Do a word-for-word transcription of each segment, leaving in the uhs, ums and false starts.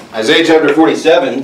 Isaiah chapter forty-seven,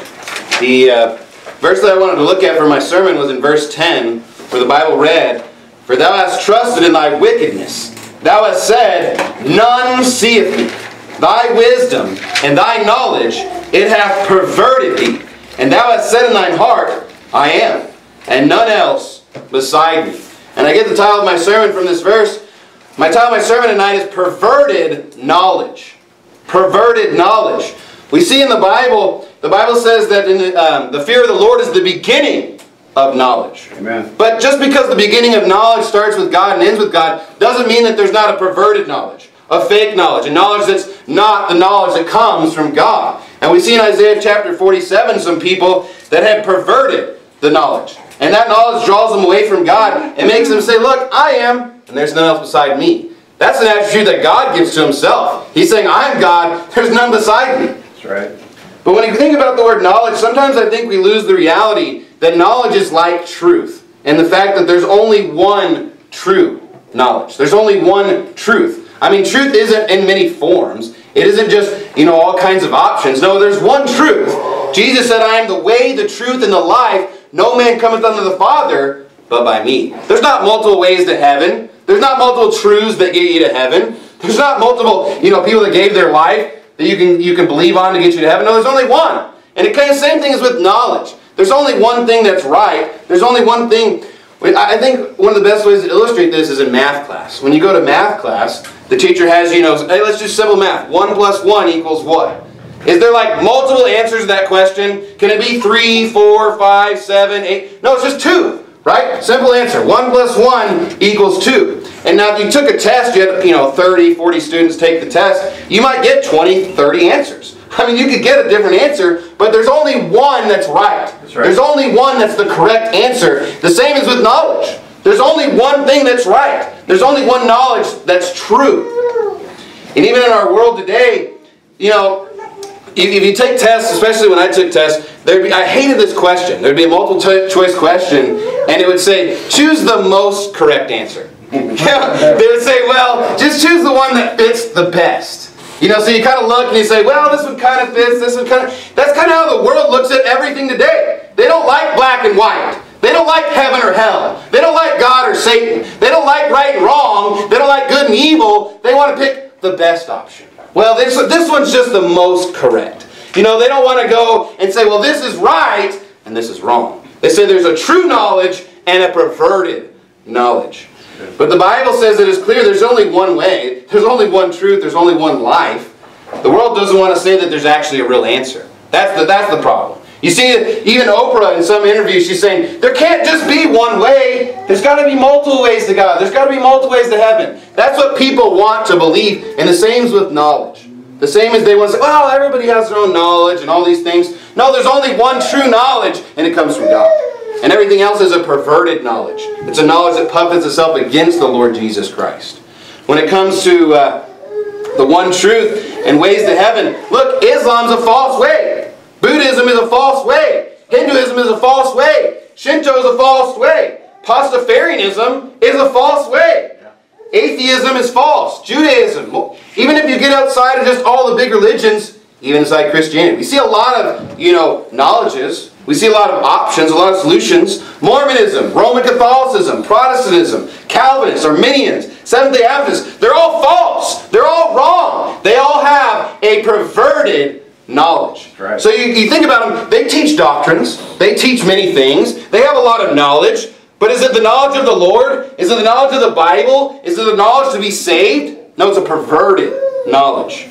the uh, verse that I wanted to look at for my sermon was in verse ten, where the Bible read, "For thou hast trusted in thy wickedness. Thou hast said, None seeth me. Thy wisdom and thy knowledge, it hath perverted thee. And thou hast said in thine heart, I am, and none else beside me." And I get the title of my sermon from this verse. My title of my sermon tonight is Perverted Knowledge. Perverted knowledge. We see in the Bible, the Bible says that in the, um, the fear of the Lord is the beginning of knowledge. Amen. But just because the beginning of knowledge starts with God and ends with God, doesn't mean that there's not a perverted knowledge, a fake knowledge, a knowledge that's not the knowledge that comes from God. And we see in Isaiah chapter forty-seven some people that have perverted the knowledge. And that knowledge draws them away from God and makes them say, look, I am, and there's none else beside me. That's an attribute that God gives to himself. He's saying, I'm God, there's none beside me. That's right. But when you think about the word knowledge, sometimes I think we lose the reality that knowledge is like truth. And the fact that there's only one true knowledge. There's only one truth. I mean, truth isn't in many forms. It isn't just, you know, all kinds of options. No, there's one truth. Jesus said, I am the way, the truth, and the life. No man cometh unto the Father but by me. There's not multiple ways to heaven. There's not multiple truths that get you to heaven. There's not multiple, you know, people that gave their life that you can you can believe on to get you to heaven. No, there's only one. And it kind of same thing is with knowledge. There's only one thing that's right. There's only one thing. I think one of the best ways to illustrate this is in math class. When you go to math class, the teacher has, you know, hey, let's do simple math. One plus one equals what? Is there like multiple answers to that question? Can it be three, four, five, seven, eight? No, it's just two, right? Simple answer. One plus one equals two. And now if you took a test, you had, you know, thirty, forty students take the test, you might get twenty, thirty answers. I mean, you could get a different answer, but there's only one that's right. That's right. There's only one that's the correct answer. The same as with knowledge. There's only one thing that's right. There's only one knowledge that's true. And even in our world today, you know, if you take tests, especially when I took tests, there'd be, I hated this question. There'd be a multiple choice question, and it would say, choose the most correct answer. Yeah, they would say, well, just choose the one that fits the best. You know, so you kind of look and you say, well, this one kind of fits, this one kind of... That's kind of how the world looks at everything today. They don't like black and white. They don't like heaven or hell. They don't like God or Satan. They don't like right and wrong. They don't like good and evil. They want to pick the best option. Well, this, this one's just the most correct. You know, they don't want to go and say, well, this is right and this is wrong. They say there's a true knowledge and a perverted knowledge. But the Bible says it is clear there's only one way. There's only one truth. There's only one life. The world doesn't want to say that there's actually a real answer. That's the, that's the problem. You see, even Oprah in some interviews, she's saying, there can't just be one way. There's got to be multiple ways to God. There's got to be multiple ways to heaven. That's what people want to believe. And the same is with knowledge. The same as they want to say, well, everybody has their own knowledge and all these things. No, there's only one true knowledge, and it comes from God. And everything else is a perverted knowledge. It's a knowledge that puffets itself against the Lord Jesus Christ. When it comes to uh, the one truth and ways to heaven, look, Islam's a false way. Buddhism is a false way. Hinduism is a false way. Shinto is a false way. Pastafarianism is a false way. Atheism is false. Judaism. Even if you get outside of just all the big religions, even inside Christianity, we see a lot of, you know, knowledges. We see a lot of options, a lot of solutions. Mormonism, Roman Catholicism, Protestantism, Calvinists, Arminians, Seventh-day Adventists, they're all false. They're all wrong. They all have a perverted knowledge. Right. So you, you think about them, they teach doctrines. They teach many things. They have a lot of knowledge. But is it the knowledge of the Lord? Is it the knowledge of the Bible? Is it the knowledge to be saved? No, it's a perverted knowledge.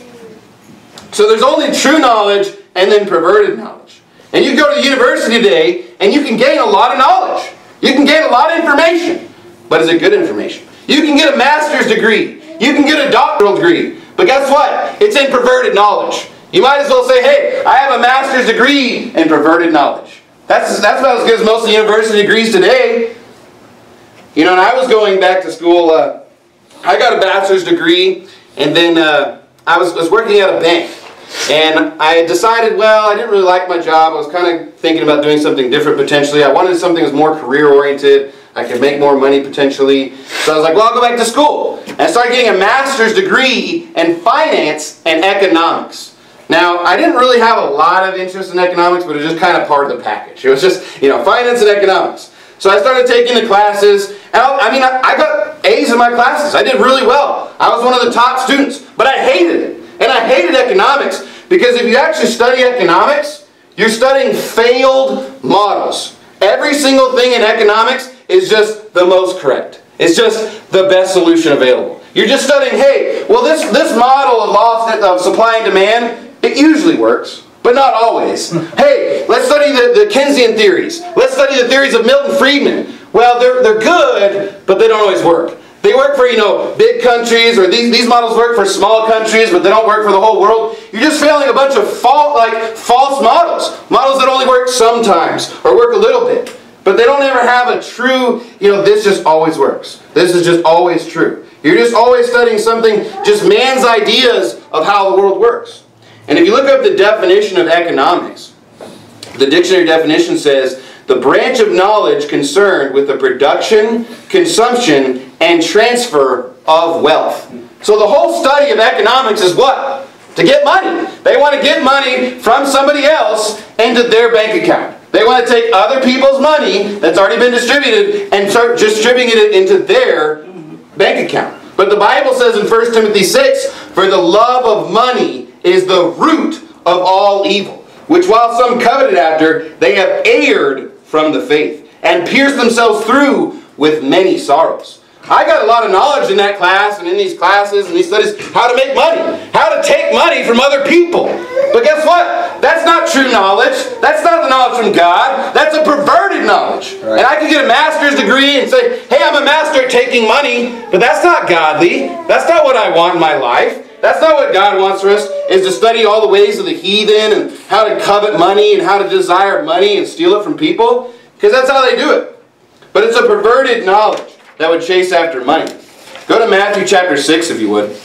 So there's only true knowledge and then perverted knowledge. And you go to the university today and you can gain a lot of knowledge. You can gain a lot of information. But is it good information? You can get a master's degree. You can get a doctoral degree. But guess what? It's in perverted knowledge. You might as well say, hey, I have a master's degree in perverted knowledge. That's, that's about as good as most of the university degrees today. You know, and I was going back to school, uh, I got a bachelor's degree, and then uh, I was, was working at a bank. And I decided, well, I didn't really like my job. I was kind of thinking about doing something different potentially. I wanted something that was more career-oriented. I could make more money potentially. So I was like, well, I'll go back to school. And I started getting a master's degree in finance and economics. Now, I didn't really have a lot of interest in economics, but it was just kind of part of the package. It was just, you know, finance and economics. So I started taking the classes, and I, I mean, I, I got A's in my classes. I did really well. I was one of the top students, but I hated it. And I hated economics because if you actually study economics, you're studying failed models. Every single thing in economics is just the most correct. It's just the best solution available. You're just studying, hey, well, this, this model of law of supply and demand, it usually works, but not always. Hey, let's study the, the Keynesian theories. Let's study the theories of Milton Friedman. Well, they're, they're good, but they don't always work. They work for, you know, big countries, or these, these models work for small countries, but they don't work for the whole world. You're just failing a bunch of false, like, false models. Models that only work sometimes, or work a little bit. But they don't ever have a true, you know, this just always works. This is just always true. You're just always studying something, just man's ideas of how the world works. And if you look up the definition of economics, the dictionary definition says, the branch of knowledge concerned with the production, consumption, and transfer of wealth. So the whole study of economics is what? To get money. They want to get money from somebody else into their bank account. They want to take other people's money that's already been distributed and start distributing it into their bank account. But the Bible says in First Timothy six, for the love of money is the root of all evil, which while some coveted after, they have erred from the faith, and pierced themselves through with many sorrows. I got a lot of knowledge in that class and in these classes and these studies, how to make money, how to take money from other people. But guess what? That's not true knowledge. That's not the knowledge from God. That's a perverted knowledge. Right. And I could get a master's degree and say, hey, I'm a master at taking money, but that's not godly. That's not what I want in my life. That's not what God wants for us, is to study all the ways of the heathen and how to covet money and how to desire money and steal it from people. Because that's how they do it. But it's a perverted knowledge that would chase after money. Go to Matthew chapter six, if you would.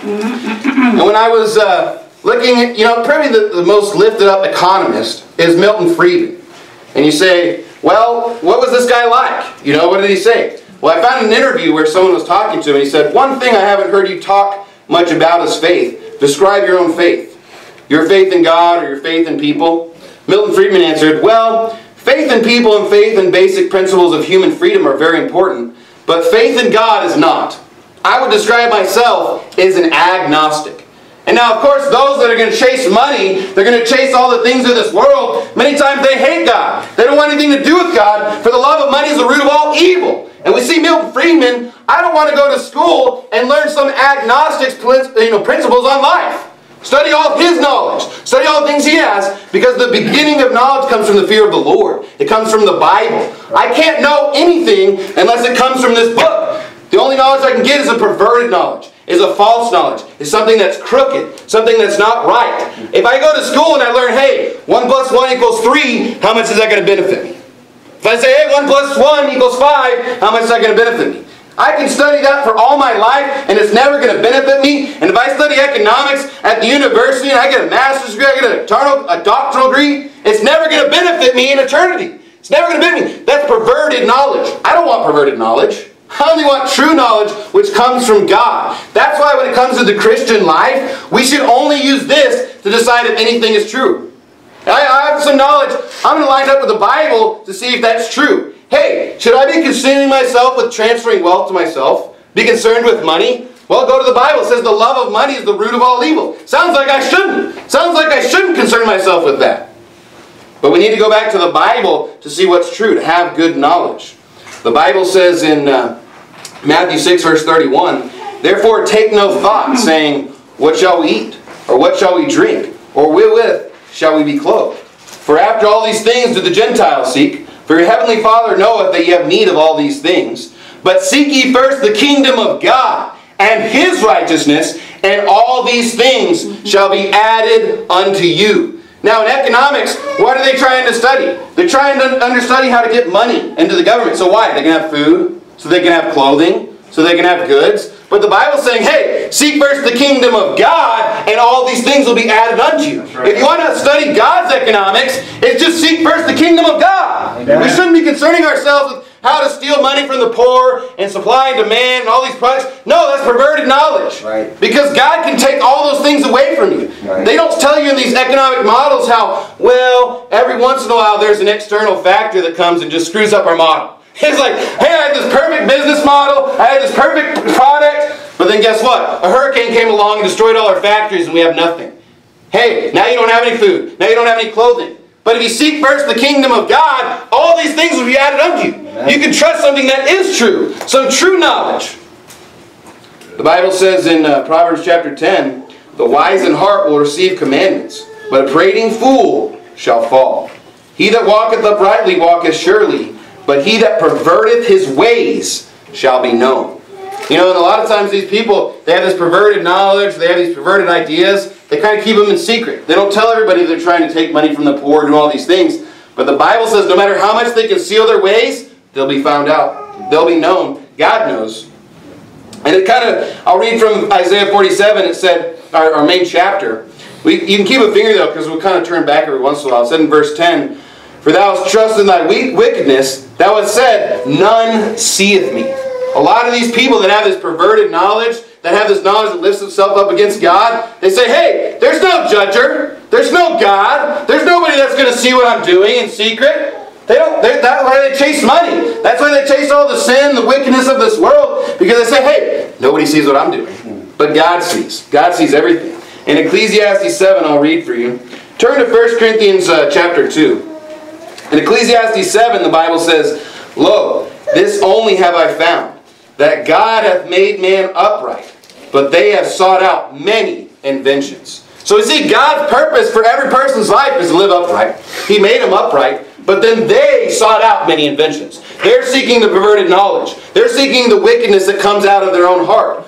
And when I was uh, looking at, you know, probably the, the most lifted up economist is Milton Friedman. And you say, well, what was this guy like? You know, what did he say? Well, I found an interview where someone was talking to him and he said, one thing I haven't heard you talk much about is faith. Describe your own faith. Your faith in God or your faith in people? Milton Friedman answered, well, faith in people and faith in basic principles of human freedom are very important, but faith in God is not. I would describe myself as an agnostic. And now, of course, those that are going to chase money, they're going to chase all the things of this world, many times they hate God. They don't want anything to do with God, for the love of money is the root of all evil. And we see Milton Friedman, I don't want to go to school and learn some agnostic, you know, principles on life. Study all his knowledge. Study all the things he has, because the beginning of knowledge comes from the fear of the Lord. It comes from the Bible. I can't know anything unless it comes from this book. The only knowledge I can get is a perverted knowledge, is a false knowledge, is something that's crooked, something that's not right. If I go to school and I learn, hey, one plus one equals three, how much is that going to benefit me? If I say, hey, one plus one equals five, how much is that going to benefit me? I can study that for all my life, and it's never going to benefit me. And if I study economics at the university, and I get a master's degree, I get a, doctoral, a doctoral degree, it's never going to benefit me in eternity. It's never going to benefit me. That's perverted knowledge. I don't want perverted knowledge. I only want true knowledge which comes from God. That's why when it comes to the Christian life, we should only use this to decide if anything is true. I, I have some knowledge. I'm going to line up with the Bible to see if that's true. Hey, should I be concerning myself with transferring wealth to myself? Be concerned with money? Well, go to the Bible. It says the love of money is the root of all evil. Sounds like I shouldn't. Sounds like I shouldn't concern myself with that. But we need to go back to the Bible to see what's true, to have good knowledge. The Bible says in uh, Matthew six, verse thirty-one, therefore take no thought, saying, what shall we eat? Or what shall we drink? Or wherewith shall we be clothed? For after all these things do the Gentiles seek. For your heavenly Father knoweth that ye have need of all these things. But seek ye first the kingdom of God and His righteousness, and all these things shall be added unto you. Now in economics, what are they trying to study? They're trying to understudy how to get money into the government. So why? They can have food, so they can have clothing, so they can have goods. But the Bible's saying, hey, seek first the kingdom of God, and all these things will be added unto you. Right. If you want to study God's economics, it's just seek first the kingdom of God. Amen. We shouldn't be concerning ourselves with how to steal money from the poor and supply and demand and all these products. No, that's perverted knowledge. Right. Because God can take all those things away from you. Right. They don't tell you in these economic models how, well, every once in a while there's an external factor that comes and just screws up our model. It's like, hey, I had this perfect business model, I had this perfect product, but then guess what? A hurricane came along and destroyed all our factories and we have nothing. Hey, now you don't have any food. Now you don't have any clothing. But if you seek first the kingdom of God, all these things will be added unto you. Amen. You can trust something that is true. Some true knowledge. The Bible says in uh, Proverbs chapter ten, the wise in heart will receive commandments, but a prating fool shall fall. He that walketh uprightly walketh surely, but he that perverteth his ways shall be known. You know, and a lot of times these people, they have this perverted knowledge, they have these perverted ideas. They kind of keep them in secret. They don't tell everybody they're trying to take money from the poor and do all these things. But the Bible says no matter how much they conceal their ways, they'll be found out. They'll be known. God knows. And it kind of, I'll read from Isaiah forty-seven. It said, our, our main chapter. We, you can keep a finger though, because we'll kind of turn back every once in a while. It said in verse ten, for thou hast trusted in thy wickedness, thou hast said, none seeth me. A lot of these people that have this perverted knowledge, that have this knowledge that lifts itself up against God, they say, hey, there's no judger, there's no God, there's nobody that's going to see what I'm doing in secret. They don't. That's why they chase money. That's why they chase all the sin, the wickedness of this world, because they say, hey, nobody sees what I'm doing. But God sees. God sees everything. In Ecclesiastes seven, I'll read for you. Turn to First Corinthians uh, chapter two. In Ecclesiastes seven, the Bible says, lo, this only have I found, that God hath made man upright, but they have sought out many inventions. So we see God's purpose for every person's life is to live upright. He made them upright, but then they sought out many inventions. They're seeking the perverted knowledge. They're seeking the wickedness that comes out of their own heart.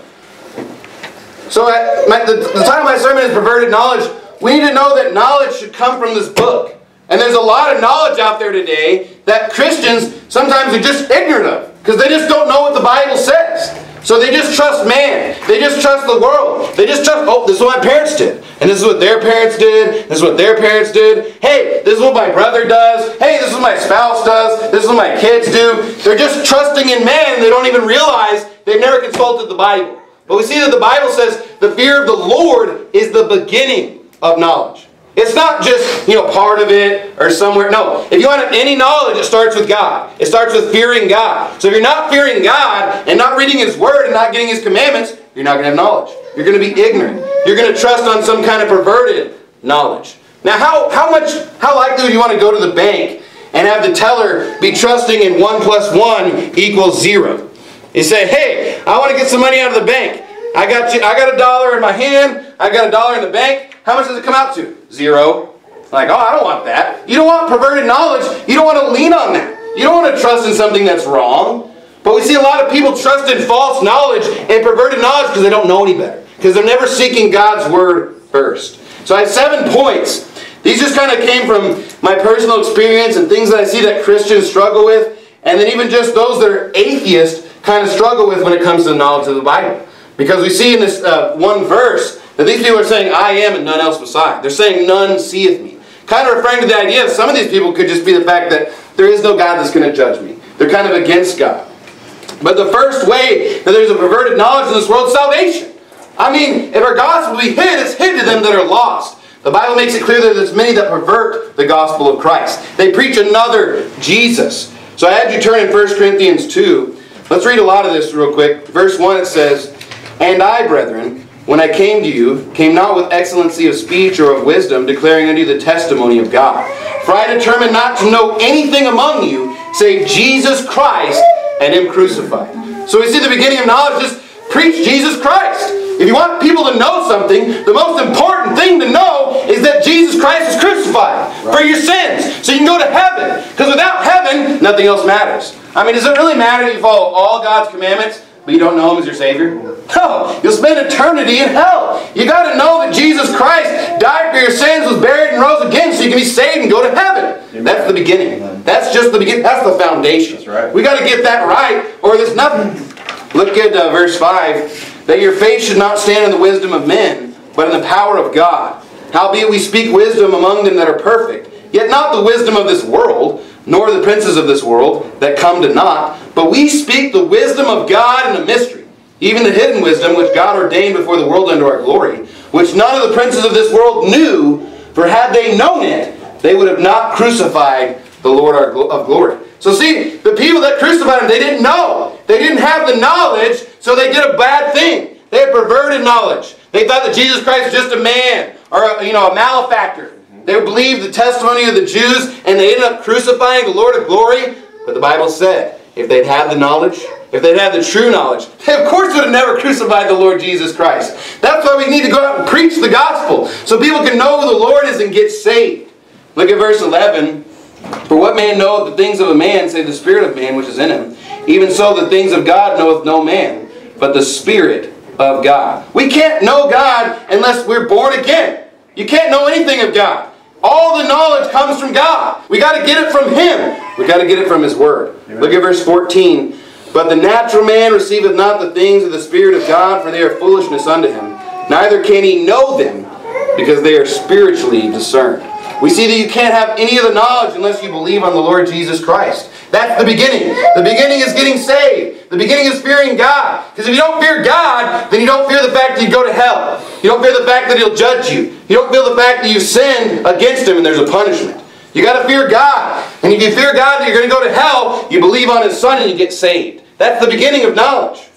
So at my, the, the title of my sermon is Perverted Knowledge. We need to know that knowledge should come from this book. And there's a lot of knowledge out there today that Christians sometimes are just ignorant of, because they just don't know what the Bible says. So they just trust man. They just trust the world. They just trust, oh, this is what my parents did. And this is what their parents did. This is what their parents did. Hey, this is what my brother does. Hey, this is what my spouse does. This is what my kids do. They're just trusting in man and they don't even realize they've never consulted the Bible. But we see that the Bible says the fear of the Lord is the beginning of knowledge. It's not just, you know, part of it or somewhere. No. If you want any knowledge, it starts with God. It starts with fearing God. So if you're not fearing God and not reading His Word and not getting His commandments, you're not going to have knowledge. You're going to be ignorant. You're going to trust on some kind of perverted knowledge. Now, how, how much, how likely would you want to go to the bank and have the teller be trusting in one plus one equals zero? You say, hey, I want to get some money out of the bank. I got you, I got a dollar in my hand. I got a dollar in the bank. How much does it come out to? Zero. Like, oh, I don't want that. You don't want perverted knowledge. You don't want to lean on that. You don't want to trust in something that's wrong. But we see a lot of people trust in false knowledge and perverted knowledge because they don't know any better. Because they're never seeking God's Word first. So I have seven points. These just kind of came from my personal experience and things that I see that Christians struggle with. And then even just those that are atheists kind of struggle with when it comes to the knowledge of the Bible. Because we see in this uh, one verse that these people are saying, I am and none else beside. They're saying, none seeth me. Kind of referring to the idea that some of these people could just be the fact that there is no God that's going to judge me. They're kind of against God. But the first way that there's a perverted knowledge in this world is salvation. I mean, if our gospel be hid, it's hid to them that are lost. The Bible makes it clear that there's many that pervert the gospel of Christ. They preach another Jesus. So I had you turn in First Corinthians two. Let's read a lot of this real quick. Verse one it says, and I, brethren, when I came to you, came not with excellency of speech or of wisdom, declaring unto you the testimony of God. For I determined not to know anything among you, save Jesus Christ and Him crucified. So we see the beginning of knowledge, just preach Jesus Christ. If you want people to know something, the most important thing to know is that Jesus Christ is crucified right. for your sins. So you can go to heaven. Because without heaven, nothing else matters. I mean, does it really matter if you follow all God's commandments, but you don't know Him as your Savior? No. You'll spend eternity in hell. You got to know that Jesus Christ died for your sins, was buried, and rose again so you can be saved and go to heaven. Amen. That's the beginning. Amen. That's just the beginning. That's the foundation. That's right. We got to get that right or there's nothing. Look at uh, verse five. That your faith should not stand in the wisdom of men, but in the power of God. Howbeit we speak wisdom among them that are perfect, yet not the wisdom of this world, nor the princes of this world that come to naught, but we speak the wisdom of God in a mystery, even the hidden wisdom which God ordained before the world unto our glory, which none of the princes of this world knew, for had they known it, they would have not crucified the Lord of glory. So see, the people that crucified him, they didn't know. They didn't have the knowledge, so they did a bad thing. They had perverted knowledge. They thought that Jesus Christ was just a man, or a, you know, a malefactor. They believed the testimony of the Jews, and they ended up crucifying the Lord of glory. But the Bible said, if they'd had the knowledge, if they'd had the true knowledge, they of course would have never crucified the Lord Jesus Christ. That's why we need to go out and preach the gospel, so people can know who the Lord is and get saved. Look at verse eleven. For what man knoweth the things of a man, save the spirit of man which is in him? Even so the things of God knoweth no man, but the Spirit of God. We can't know God unless we're born again. You can't know anything of God. All the knowledge comes from God. We got to get it from Him. We got to get it from His Word. Amen. Look at verse fourteen. But the natural man receiveth not the things of the Spirit of God, for they are foolishness unto him. Neither can he know them, because they are spiritually discerned. We see that you can't have any of the knowledge unless you believe on the Lord Jesus Christ. That's the beginning. The beginning is getting saved. The beginning is fearing God. Because if you don't fear God, then you don't fear the fact that you go to hell. You don't fear the fact that He'll judge you. You don't fear the fact that you sinned against Him and there's a punishment. You got to fear God. And if you fear God that you're going to go to hell, you believe on His Son and you get saved. That's the beginning of knowledge.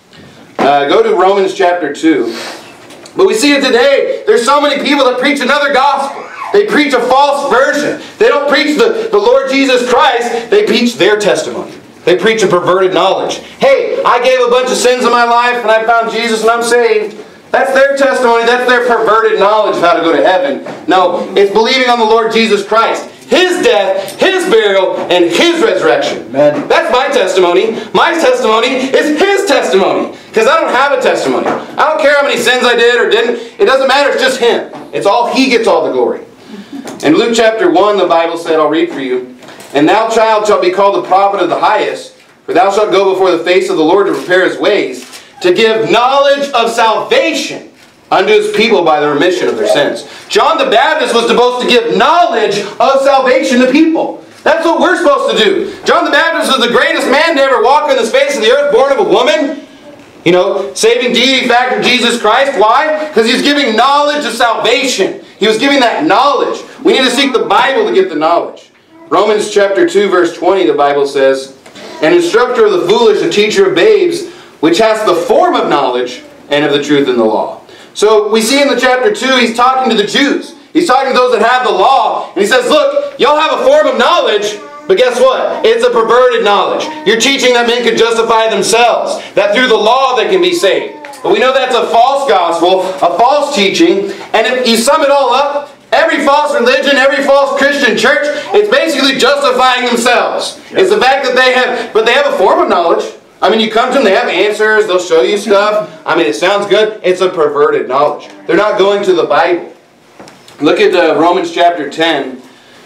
Uh, go to Romans chapter two. But we see it today. There's so many people that preach another gospel. They preach a false version. They don't preach the, the Lord Jesus Christ. They preach their testimony. They preach a perverted knowledge. Hey, I gave a bunch of sins in my life and I found Jesus and I'm saved. That's their testimony. That's their perverted knowledge of how to go to heaven. No, it's believing on the Lord Jesus Christ. His death, His burial, and His resurrection. Amen. That's my testimony. My testimony is His testimony. Because I don't have a testimony. I don't care how many sins I did or didn't. It doesn't matter. It's just Him. It's all He gets all the glory. In Luke chapter one, the Bible said, I'll read for you. And thou, child, shalt be called the prophet of the highest, for thou shalt go before the face of the Lord to prepare His ways, to give knowledge of salvation unto His people by the remission of their sins. John the Baptist was supposed to give knowledge of salvation to people. That's what we're supposed to do. John the Baptist was the greatest man to ever walk on the face of the earth, born of a woman. You know, saving deity factor Jesus Christ. Why? Because He's giving knowledge of salvation. He was giving that knowledge. We need to seek the Bible to get the knowledge. Romans chapter two verse twenty, the Bible says, An instructor of the foolish, a teacher of babes, which has the form of knowledge and of the truth in the law. So we see in the chapter two, He's talking to the Jews. He's talking to those that have the law. And He says, look, y'all have a form of knowledge, but guess what? It's a perverted knowledge. You're teaching that men can justify themselves. That through the law they can be saved. But we know that's a false gospel, a false teaching. And if you sum it all up, every false religion, every false Christian church, it's basically justifying themselves. It's the fact that they have, but they have a form of knowledge. I mean, you come to them, they have answers, they'll show you stuff. I mean, it sounds good. It's a perverted knowledge. They're not going to the Bible. Look at uh, Romans chapter ten.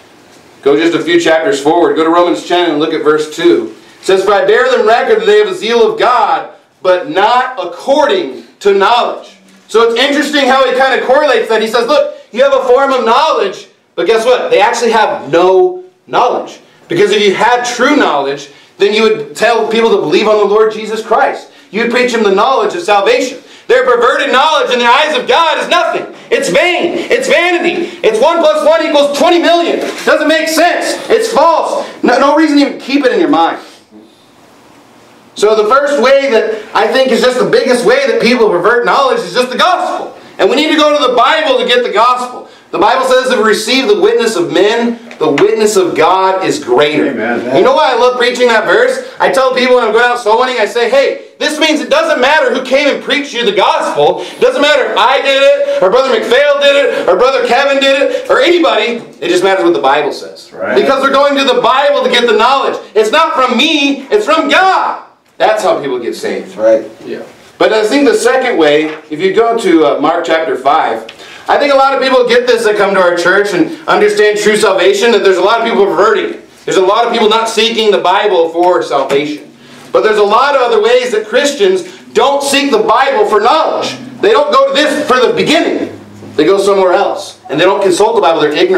Go just a few chapters forward. Go to Romans ten and look at verse two. It says, For I bear them record that they have a zeal of God, but not according to knowledge. So it's interesting how he kind of correlates that. He says, look, you have a form of knowledge, but guess what? They actually have no knowledge. Because if you had true knowledge, then you would tell people to believe on the Lord Jesus Christ. You would preach them the knowledge of salvation. Their perverted knowledge in the eyes of God is nothing. It's vain. It's vanity. It's one plus one equals twenty million. It doesn't make sense. It's false. No, no reason to even keep it in your mind. So the first way that I think is just the biggest way that people pervert knowledge is just the gospel. And we need to go to the Bible to get the gospel. The Bible says if we receive the witness of men, the witness of God is greater. Amen. You know why I love preaching that verse? I tell people when I'm going out soul winning, I say, hey, this means it doesn't matter who came and preached you the gospel. It doesn't matter if I did it, or Brother McPhail did it, or Brother Kevin did it, or anybody. It just matters what the Bible says. Right. Because we're going to the Bible to get the knowledge. It's not from me, it's from God. That's how people get saved. Right. Yeah. But I think the second way, if you go to uh, Mark chapter five, I think a lot of people get this that come to our church and understand true salvation, that there's a lot of people perverting it. There's a lot of people not seeking the Bible for salvation. But there's a lot of other ways that Christians don't seek the Bible for knowledge. They don't go to this for the beginning. They go somewhere else. And they don't consult the Bible. They're ignorant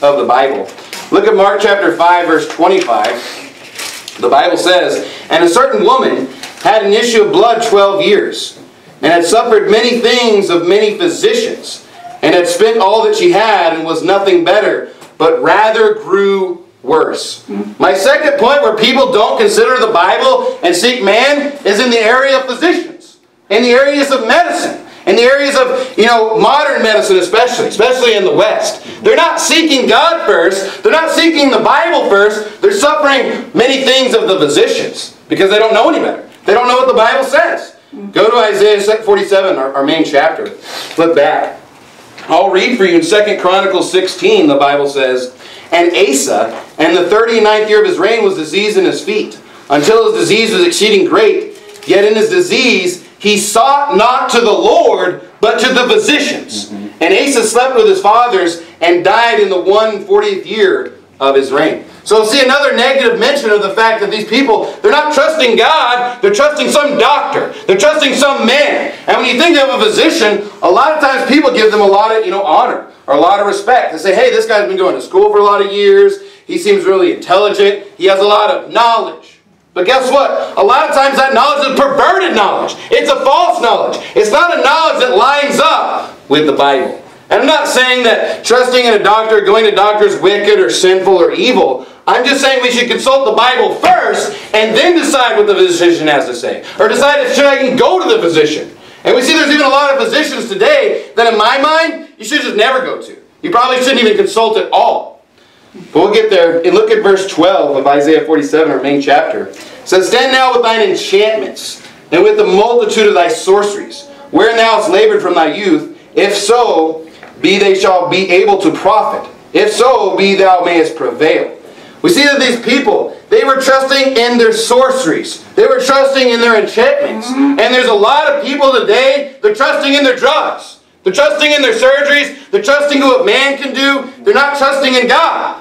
of the Bible. Look at Mark chapter five, verse twenty-five. The Bible says, "And a certain woman had an issue of blood twelve years, and had suffered many things of many physicians, and had spent all that she had, and was nothing better, but rather grew worse." My second point where people don't consider the Bible and seek man is in the area of physicians, in the areas of medicine, in the areas of, you know, modern medicine especially, especially in the West. They're not seeking God first. They're not seeking the Bible first. They're suffering many things of the physicians because they don't know any better. They don't know what the Bible says. Go to Isaiah forty-seven, our, our main chapter. Flip back. I'll read for you in Second Chronicles sixteen, the Bible says, "And Asa, and the thirty-ninth year of his reign, was diseased in his feet, until his disease was exceeding great. Yet in his disease he sought not to the Lord, but to the physicians. Mm-hmm. And Asa slept with his fathers, and died in the one hundred fortieth year of his reign." So see another negative mention of the fact that these people, they're not trusting God, they're trusting some doctor. They're trusting some man. And when you think of a physician, a lot of times people give them a lot of, you know, honor or a lot of respect. They say, hey, this guy's been going to school for a lot of years. He seems really intelligent. He has a lot of knowledge. But guess what? A lot of times that knowledge is perverted knowledge. It's a false knowledge. It's not a knowledge that lines up with the Bible. And I'm not saying that trusting in a doctor, going to doctors is wicked or sinful or evil. I'm just saying we should consult the Bible first and then decide what the physician has to say. Or decide if should I even go to the physician. And we see there's even a lot of physicians today that in my mind, you should just never go to. You probably shouldn't even consult at all. But we'll get there. And look at verse twelve of Isaiah forty-seven, our main chapter. It says, "Stand now with thine enchantments, and with the multitude of thy sorceries, wherein thou hast labored from thy youth. If so, be they shall be able to profit. If so, be thou mayest prevail." We see that these people, they were trusting in their sorceries. They were trusting in their enchantments. Mm-hmm. And there's a lot of people today, they're trusting in their drugs. They're trusting in their surgeries. They're trusting in what man can do. They're not trusting in God.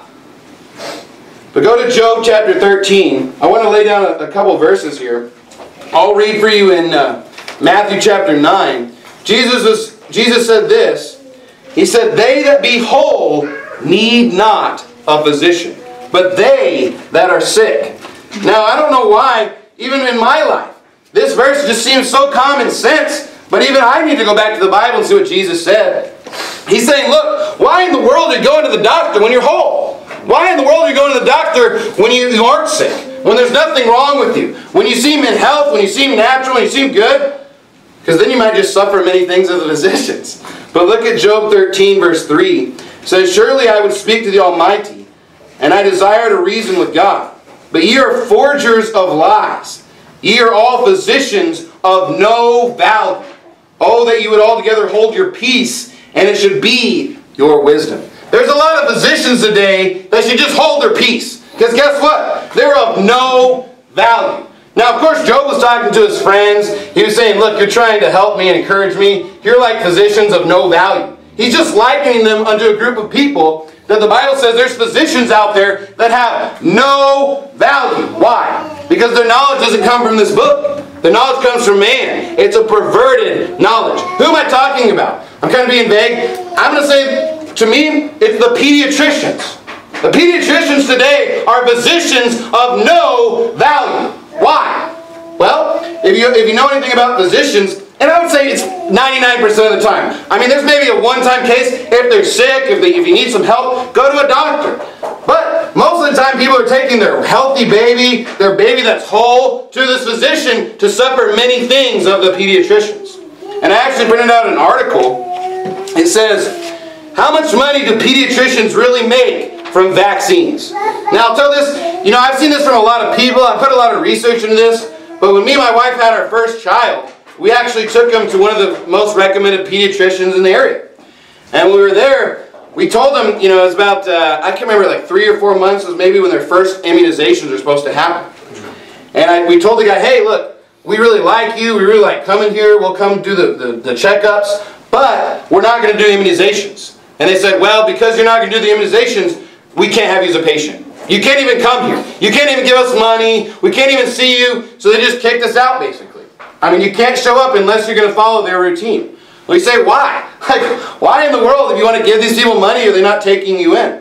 But go to Job chapter thirteen. I want to lay down a, a couple verses here. I'll read for you in uh, Matthew chapter nine. Jesus, was, Jesus said this. He said, "They that be whole need not a physician, but they that are sick." Now, I don't know why, even in my life, this verse just seems so common sense, but even I need to go back to the Bible and see what Jesus said. He's saying, look, why in the world are you going to the doctor when you're whole? Why in the world are you going to the doctor when you aren't sick? When there's nothing wrong with you? When you seem in health, when you seem natural, when you seem good? Because then you might just suffer many things of the physicians. But look at Job thirteen, verse three. It says, "Surely I would speak to the Almighty, and I desire to reason with God. But ye are forgers of lies. Ye are all physicians of no value. Oh, that you would altogether hold your peace, and it should be your wisdom." There's a lot of physicians today that should just hold their peace. Because guess what? They're of no value. Now, of course, Job was talking to his friends. He was saying, look, you're trying to help me and encourage me. You're like physicians of no value. He's just likening them unto a group of people that the Bible says there's physicians out there that have no value. Why? Because their knowledge doesn't come from this book. The knowledge comes from man. It's a perverted knowledge. Who am I talking about? I'm kind of being vague. I'm going to say, to me, it's the pediatricians. The pediatricians today are physicians of no value. Why? Well, if you, if you know anything about physicians, and I would say it's ninety-nine percent of the time. I mean, there's maybe a one-time case. If they're sick, if, they, if you need some help, go to a doctor. But most of the time, people are taking their healthy baby, their baby that's whole, to this physician to suffer many things of the pediatricians. And I actually printed out an article. It says, how much money do pediatricians really make from vaccines? Now, I'll tell this, you know, I've seen this from a lot of people. I've put a lot of research into this. But when me and my wife had our first child, we actually took them to one of the most recommended pediatricians in the area. And when we were there, we told them, you know, it was about, uh, I can't remember, like three or four months was maybe when their first immunizations were supposed to happen. And I, we told the guy, hey, look, we really like you. We really like coming here. We'll come do the, the, the checkups. But we're not going to do immunizations. And they said, well, because you're not going to do the immunizations, we can't have you as a patient. You can't even come here. You can't even give us money. We can't even see you. So they just kicked us out, basically. I mean, you can't show up unless you're going to follow their routine. Well, you say, why? Like, why in the world, if you want to give these people money, are they not taking you in?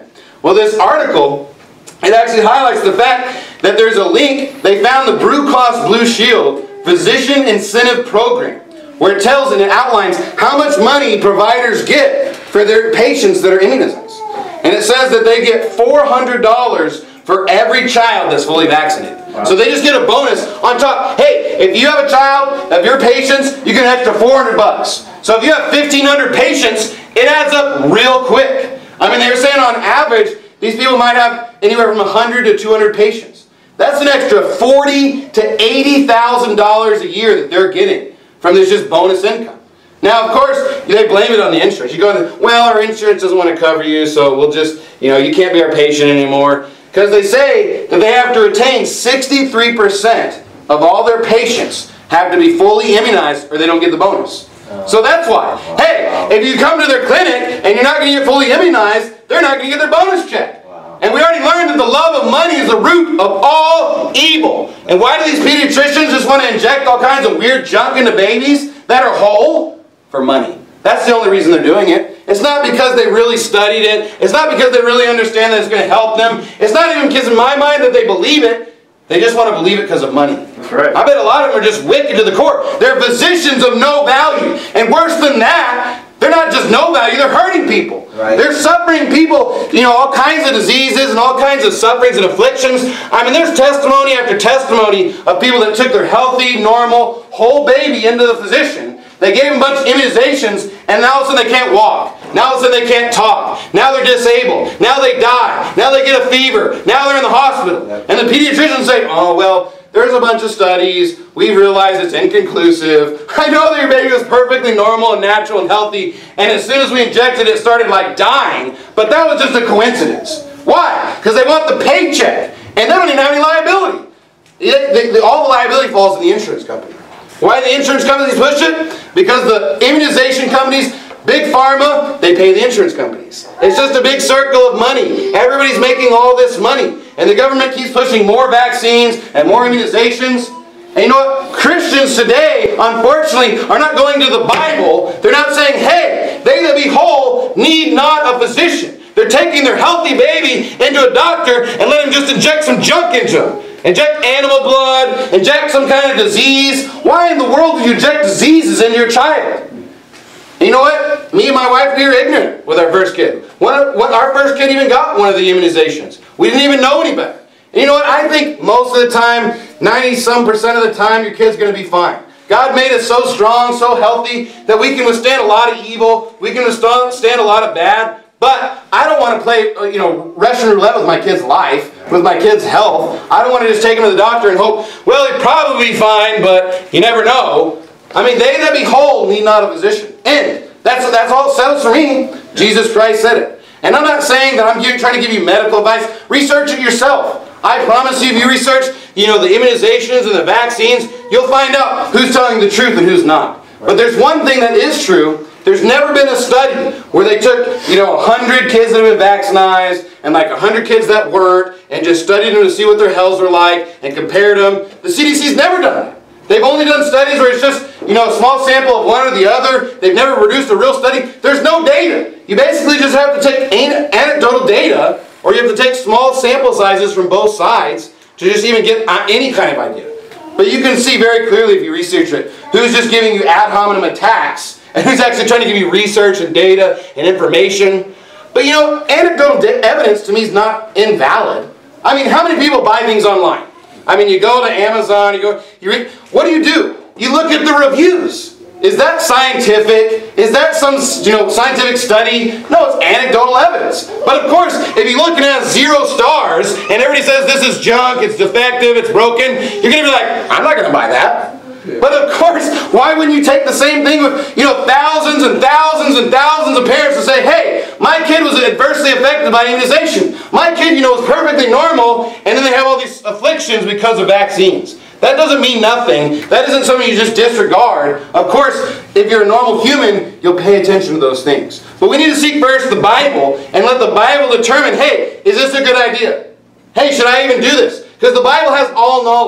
Well, this article, it actually highlights the fact that there's a link. They found the Blue Cross Blue Shield Physician Incentive Program, where it tells and it outlines how much money providers get for their patients that are immunized. And it says that they get four hundred dollars for every child that's fully vaccinated. Wow. So they just get a bonus on top. Hey, if you have a child of your patients, you get an extra four hundred bucks. So if you have fifteen hundred patients, it adds up real quick. I mean, they were saying on average, these people might have anywhere from one hundred to two hundred patients. That's an extra forty thousand to eighty thousand dollars a year that they're getting from this just bonus income. Now, of course, they blame it on the insurance. You go, well, our insurance doesn't want to cover you, so we'll just, you know, you can't be our patient anymore. Because they say that they have to retain sixty-three percent of all their patients have to be fully immunized or they don't get the bonus. So that's why. Hey, if you come to their clinic and you're not going to get fully immunized, they're not going to get their bonus check. And we already learned that the love of money is the root of all evil. And why do these pediatricians just want to inject all kinds of weird junk into babies that are whole? For money. That's the only reason they're doing it. It's not because they really studied it. It's not because they really understand that it's going to help them. It's not even because in my mind that they believe it. They just want to believe it because of money. That's right. I bet a lot of them are just wicked to the core. They're physicians of no value. And worse than that, they're not just no value, they're hurting people. Right. They're suffering people, you know, all kinds of diseases and all kinds of sufferings and afflictions. I mean, there's testimony after testimony of people that took their healthy, normal, whole baby into the physician. They gave them a bunch of immunizations, and now all of a sudden they can't walk. Now all of a sudden they can't talk. Now they're disabled. Now they die. Now they get a fever. Now they're in the hospital. And the pediatricians say, oh, well, there's a bunch of studies. We realize it's inconclusive. I know that your baby was perfectly normal and natural and healthy, and as soon as we injected it, it started like dying. But that was just a coincidence. Why? Because they want the paycheck, and they don't even have any liability. They, they, they, all the liability falls on the insurance company. Why the insurance companies push it? Because the immunization companies, Big Pharma, they pay the insurance companies. It's just a big circle of money. Everybody's making all this money. And the government keeps pushing more vaccines and more immunizations. And you know what? Christians today, unfortunately, are not going to the Bible. They're not saying, hey, they that be whole need not a physician. They're taking their healthy baby into a doctor and let him just inject some junk into him. Inject animal blood, inject some kind of disease. Why in the world would you inject diseases into your child? And you know what? Me and my wife, we were ignorant with our first kid. When our first kid even got one of the immunizations. We didn't even know any better. And you know what? I think most of the time, ninety some percent of the time, your kid's going to be fine. God made us so strong, so healthy, that we can withstand a lot of evil. We can withstand a lot of bad. But I don't want to play, you know, Russian roulette with my kid's life, with my kid's health. I don't want to just take him to the doctor and hope, well, he'll probably be fine, but you never know. I mean, they that be whole need not a physician. And that's, that's all it settles for me. Jesus Christ said it. And I'm not saying that I'm here trying to give you medical advice. Research it yourself. I promise you, if you research, you know, the immunizations and the vaccines, you'll find out who's telling the truth and who's not. But there's one thing that is true. There's never been a study where they took, you know, one hundred kids that have been vaccinated and like one hundred kids that weren't and just studied them to see what their health were like and compared them. The C D C's never done that. They've only done studies where it's just, you know, a small sample of one or the other. They've never produced a real study. There's no data. You basically just have to take anecdotal data, or you have to take small sample sizes from both sides to just even get any kind of idea. But you can see very clearly if you research it, who's just giving you ad hominem attacks and who's actually trying to give you research and data and information. But you know, anecdotal evidence to me is not invalid. I mean, how many people buy things online? I mean, you go to Amazon, you go, you read, what do you do? You look at the reviews. Is that scientific? Is that some, you know, scientific study? No, it's anecdotal evidence. But of course, if you look and it has zero stars and everybody says this is junk, it's defective, it's broken, you're going to be like, I'm not going to buy that. But of course, why wouldn't you take the same thing with, you know, thousands and thousands and thousands of parents and say, hey, my kid was adversely affected by immunization. My kid, you know, was perfectly normal, and then they have all these afflictions because of vaccines. That doesn't mean nothing. That isn't something you just disregard. Of course, if you're a normal human, you'll pay attention to those things. But we need to seek first the Bible and let the Bible determine, hey, is this a good idea? Hey, should I even do this? Because the Bible has all knowledge.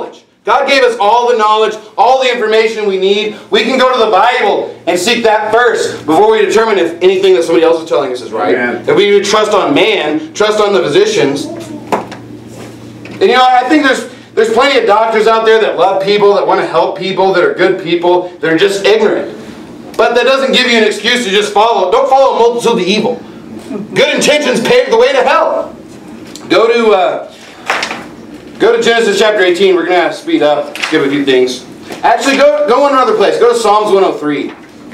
God gave us all the knowledge, all the information we need. We can go to the Bible and seek that first before we determine if anything that somebody else is telling us is right. Amen. If we would trust on man, trust on the physicians. And you know, I think there's there's plenty of doctors out there that love people, that want to help people, that are good people, that are just ignorant. But that doesn't give you an excuse to just follow. Don't follow a multitude of evil. Good intentions pave the way to hell. Go to... Uh, Go to Genesis chapter eighteen. We're going to have to speed up, give a few things. Actually, go, go one another place. Go to Psalms one oh three.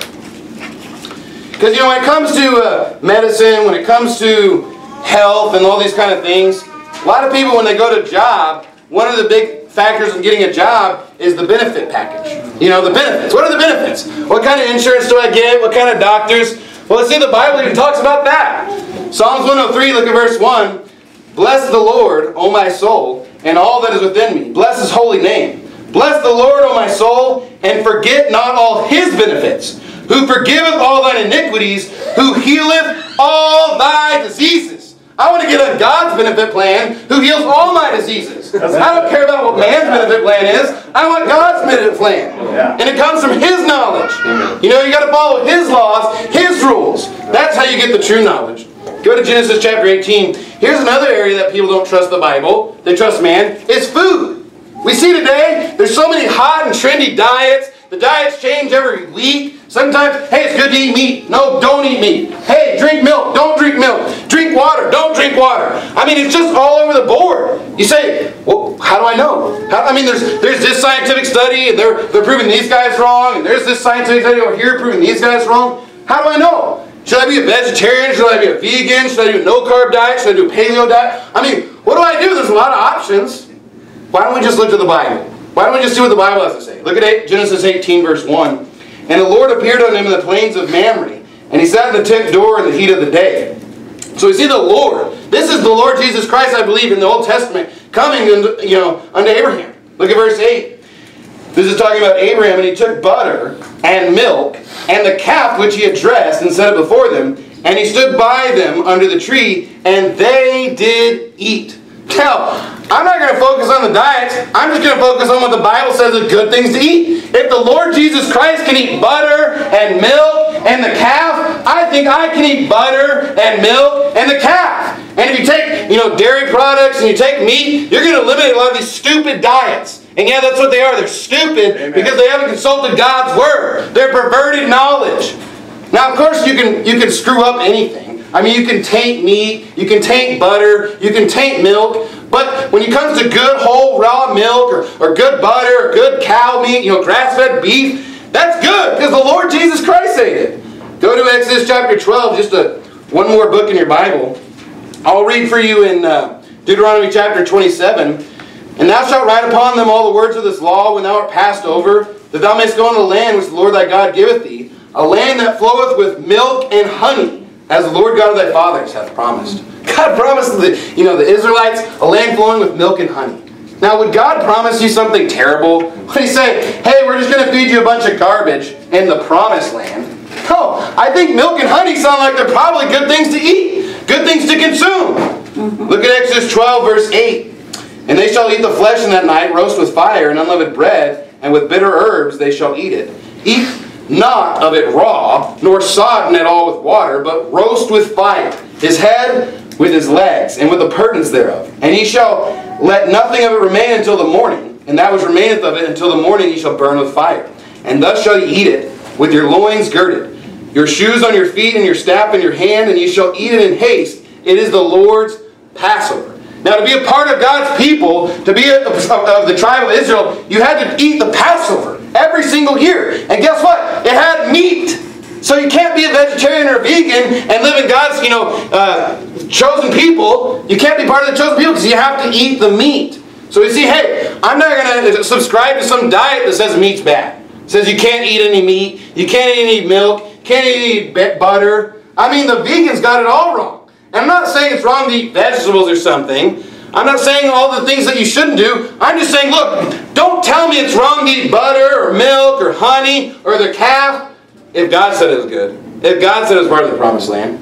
Because, you know, when it comes to uh, medicine, when it comes to health and all these kind of things, a lot of people, when they go to a job, one of the big factors in getting a job is the benefit package. You know, the benefits. What are the benefits? What kind of insurance do I get? What kind of doctors? Well, let's see, the Bible even talks about that. Psalms one oh three, look at verse one. Bless the Lord, O my soul, and all that is within me. Bless His holy name. Bless the Lord, O my soul, and forget not all His benefits, who forgiveth all thine iniquities, who healeth all thy diseases. I want to get a God's benefit plan who heals all my diseases. I don't care about what man's benefit plan is. I want God's benefit plan. And it comes from His knowledge. You know, you got to follow His laws, His rules. That's how you get the true knowledge. Go to Genesis chapter eighteen. Here's another area that people don't trust the Bible. They trust man. It's food. We see today, there's so many hot and trendy diets. The diets change every week. Sometimes, hey, it's good to eat meat. No, don't eat meat. Hey, drink milk. Don't drink milk. Drink water. Don't drink water. I mean, it's just all over the board. You say, well, how do I know? How, I mean, there's there's this scientific study, and they're, they're proving these guys wrong, and there's this scientific study over here proving these guys wrong. How do I know? Should I be a vegetarian? Should I be a vegan? Should I do a no-carb diet? Should I do a paleo diet? I mean, what do I do? There's a lot of options. Why don't we just look to the Bible? Why don't we just see what the Bible has to say? Look at Genesis eighteen, verse one. And the Lord appeared unto him in the plains of Mamre, and he sat in the tent door in the heat of the day. So we see the Lord. This is the Lord Jesus Christ, I believe, in the Old Testament, coming unto, you know, unto Abraham. Look at verse eight. This is talking about Abraham, and he took butter and milk and the calf which he had dressed and set it before them, and he stood by them under the tree, and they did eat. Now, I'm not going to focus on the diets. I'm just going to focus on what the Bible says are good things to eat. If the Lord Jesus Christ can eat butter and milk and the calf, I think I can eat butter and milk and the calf. And if you take, you know, dairy products and you take meat, you're going to eliminate a lot of these stupid diets. And yeah, that's what they are. They're stupid. Amen. Because they haven't consulted God's Word. They're perverted knowledge. Now, of course, you can you can screw up anything. I mean, you can taint meat, you can taint butter, you can taint milk. But when it comes to good whole raw milk or, or good butter or good cow meat, you know, grass-fed beef, that's good because the Lord Jesus Christ ate it. Go to Exodus chapter twelve, just a one more book in your Bible. I'll read for you in uh, Deuteronomy chapter twenty-seven. And thou shalt write upon them all the words of this law when thou art passed over, that thou mayest go into the land which the Lord thy God giveth thee, a land that floweth with milk and honey, as the Lord God of thy fathers hath promised. God promised the, you know, the Israelites a land flowing with milk and honey. Now, would God promise you something terrible? Would He say, hey, we're just going to feed you a bunch of garbage in the promised land? No, I think milk and honey sound like they're probably good things to eat, good things to consume. Mm-hmm. Look at Exodus twelve, verse eight. And they shall eat the flesh in that night, roast with fire and unleavened bread, and with bitter herbs they shall eat it. Eat not of it raw, nor sodden at all with water, but roast with fire, his head with his legs, and with the purtenance thereof. And ye shall let nothing of it remain until the morning, and that which remaineth of it until the morning ye shall burn with fire. And thus shall ye eat it, with your loins girded, your shoes on your feet, and your staff in your hand, and ye shall eat it in haste. It is the Lord's Passover. Now, to be a part of God's people, to be a, of the tribe of Israel, you had to eat the Passover every single year. And guess what? It had meat. So you can't be a vegetarian or a vegan and live in God's, you know, uh, chosen people. You can't be part of the chosen people because you have to eat the meat. So you see, hey, I'm not going to subscribe to some diet that says meat's bad. It says you can't eat any meat, you can't eat any milk, can't eat any butter. I mean, the vegans got it all wrong. And I'm not saying it's wrong to eat vegetables or something. I'm not saying all the things that you shouldn't do. I'm just saying, look, don't tell me it's wrong to eat butter or milk or honey or the calf if God said it was good. If God said it was part of the promised land.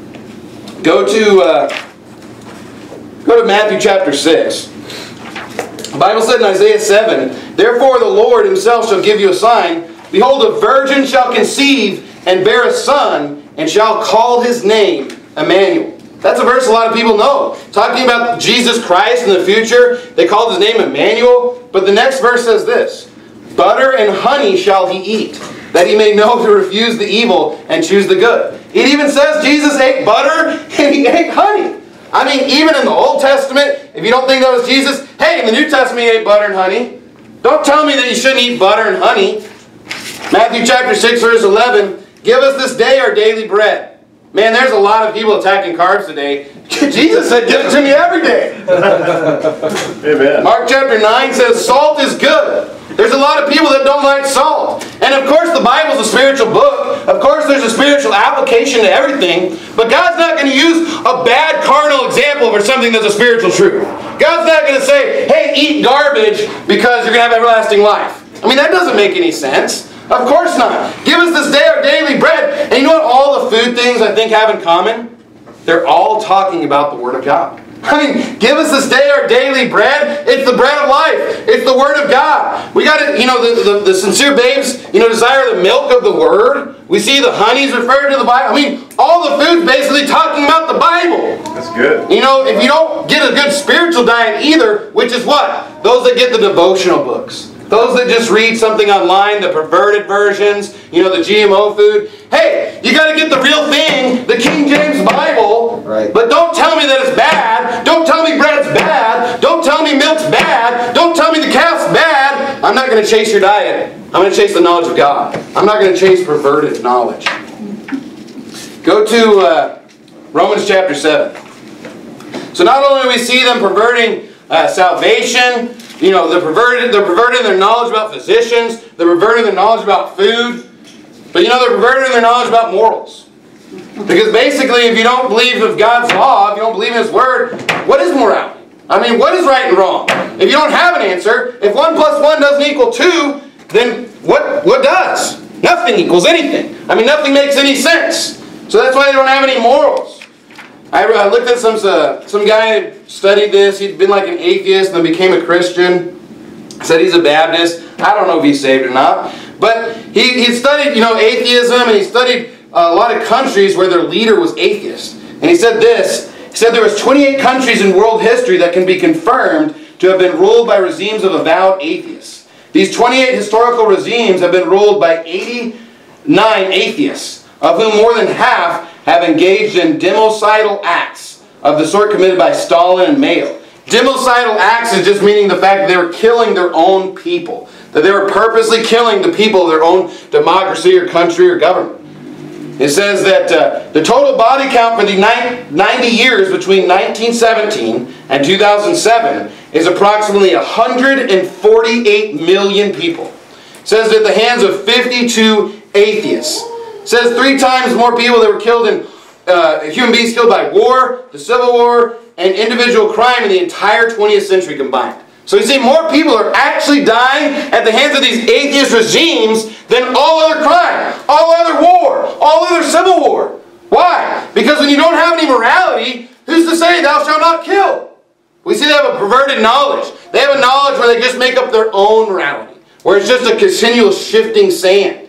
Go to, uh, go to Matthew chapter six. The Bible said in Isaiah seven Therefore the Lord himself shall give you a sign. Behold, a virgin shall conceive and bear a son, and shall call his name Emmanuel. That's a verse a lot of people know. Talking about Jesus Christ in the future, they called his name Emmanuel. But the next verse says this: butter and honey shall he eat, that he may know to refuse the evil and choose the good. It even says Jesus ate butter and he ate honey. I mean, even in the Old Testament, if you don't think that was Jesus, hey, in the New Testament he ate butter and honey. Don't tell me that you shouldn't eat butter and honey. Matthew chapter six, verse eleven, give us this day our daily bread. Man, there's a lot of people attacking carbs today. Jesus said, give it to me every day. Amen. Mark chapter nine says, salt is good. There's a lot of people that don't like salt. And of course the Bible's a spiritual book. Of course there's a spiritual application to everything. But God's not going to use a bad carnal example for something that's a spiritual truth. God's not going to say, hey, eat garbage because you're going to have everlasting life. I mean, that doesn't make any sense. Of course not. Give us this day our daily bread. And you know what all the food things I think have in common? They're all talking about the Word of God. I mean, give us this day our daily bread. It's the bread of life. It's the Word of God. We got to, you know, the, the, the sincere babes, you know, desire the milk of the Word. We see the honey's referred to the Bible. I mean, all the food's basically talking about the Bible. That's good. You know, if you don't get a good spiritual diet either, which is what? Those that get the devotional books. Those that just read something online, the perverted versions, you know, the G M O food. Hey, you got to get the real thing, the King James Bible. Right. But don't tell me that it's bad. Don't tell me bread's bad. Don't tell me milk's bad. Don't tell me the calf's bad. I'm not going to chase your diet. I'm going to chase the knowledge of God. I'm not going to chase perverted knowledge. Go to uh, Romans chapter seven. So not only do we see them perverting uh, salvation, you know, they're perverted, they're perverting their knowledge about physicians, they're perverting their knowledge about food, but you know, they're perverting their knowledge about morals. Because basically, if you don't believe of God's law, if you don't believe in His Word, what is morality? I mean, what is right and wrong? If you don't have an answer, if one plus one doesn't equal two, then what, what does? Nothing equals anything. I mean, nothing makes any sense. So that's why they don't have any morals. I uh, looked at some uh, some guy who studied this. He'd been like an atheist and then became a Christian. Said he's a Baptist. I don't know if he's saved or not. But he, he studied, you know, atheism, and he studied a lot of countries where their leader was atheist. And he said this. He said there was twenty-eight countries in world history that can be confirmed to have been ruled by regimes of avowed atheists. These twenty-eight historical regimes have been ruled by eighty-nine atheists, of whom more than half have engaged in democidal acts of the sort committed by Stalin and Mao. Democidal acts is just meaning the fact that they were killing their own people. That they were purposely killing the people of their own democracy or country or government. It says that uh, the total body count for the ninety years between nineteen seventeen and two thousand seven is approximately one hundred forty-eight million people. It says at the hands of fifty-two atheists. It says three times more people that were killed in uh, human beings killed by war, the Civil War, and individual crime in the entire twentieth century combined. So you see, more people are actually dying at the hands of these atheist regimes than all other crime, all other war, all other civil war. Why? Because when you don't have any morality, who's to say thou shalt not kill? We see they have a perverted knowledge. They have a knowledge where they just make up their own morality, where it's just a continual shifting sand.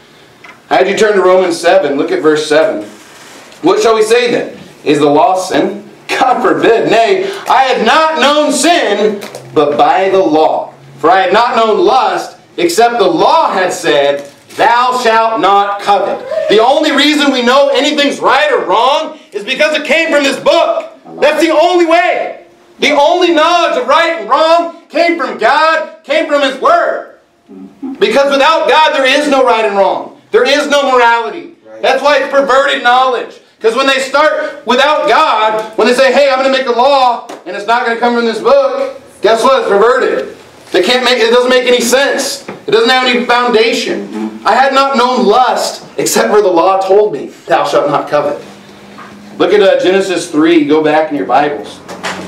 How'd you turn to Romans seven? Look at verse seven. What shall we say then? Is the law sin? God forbid. Nay, I had not known sin, but by the law. For I had not known lust, except the law had said, thou shalt not covet. The only reason we know anything's right or wrong is because it came from this book. That's the only way. The only knowledge of right and wrong came from God, came from His Word. Because without God, there is no right and wrong. There is no morality. That's why it's perverted knowledge. Because when they start without God, when they say, hey, I'm going to make a law, and it's not going to come from this book, guess what? It's perverted. They can't make, it doesn't make any sense. It doesn't have any foundation. I had not known lust, except where the law told me, thou shalt not covet. Look at uh, Genesis three. Go back in your Bibles.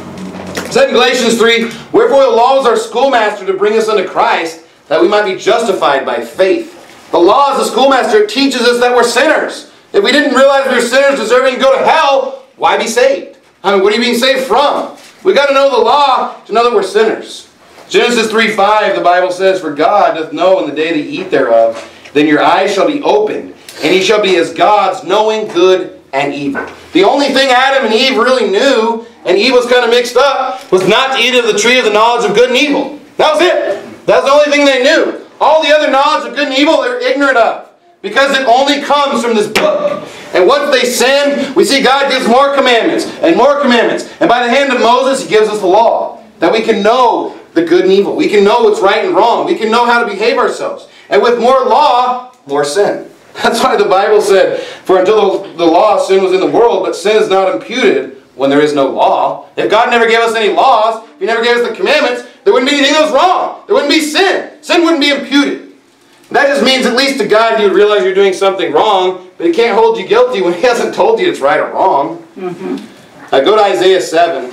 It said in Galatians three, wherefore the law is our schoolmaster to bring us unto Christ, that we might be justified by faith. The law is the schoolmaster. It teaches us that we're sinners. If we didn't realize we were sinners deserving to go to hell, why be saved? I mean, what are you being saved from? We've got to know the law to know that we're sinners. Genesis three five, the Bible says, "For God doth know in the day that ye eat thereof, then your eyes shall be opened, and ye shall be as gods, knowing good and evil." The only thing Adam and Eve really knew, and Eve was kind of mixed up, was not to eat of the tree of the knowledge of good and evil. That was it. That was the only thing they knew. All the other knowledge of good and evil, they were ignorant of. Because it only comes from this book. And once they sin, we see God gives more commandments and more commandments. And by the hand of Moses, He gives us the law. That we can know the good and evil. We can know what's right and wrong. We can know how to behave ourselves. And with more law, more sin. That's why the Bible said, "For until the law, sin was in the world, but sin is not imputed when there is no law." If God never gave us any laws, if He never gave us the commandments, there wouldn't be anything that was wrong. There wouldn't be sin. Sin wouldn't be imputed. That just means, at least to God, He would realize you're doing something wrong, but He can't hold you guilty when He hasn't told you it's right or wrong. Mm-hmm. Now go to Isaiah seven.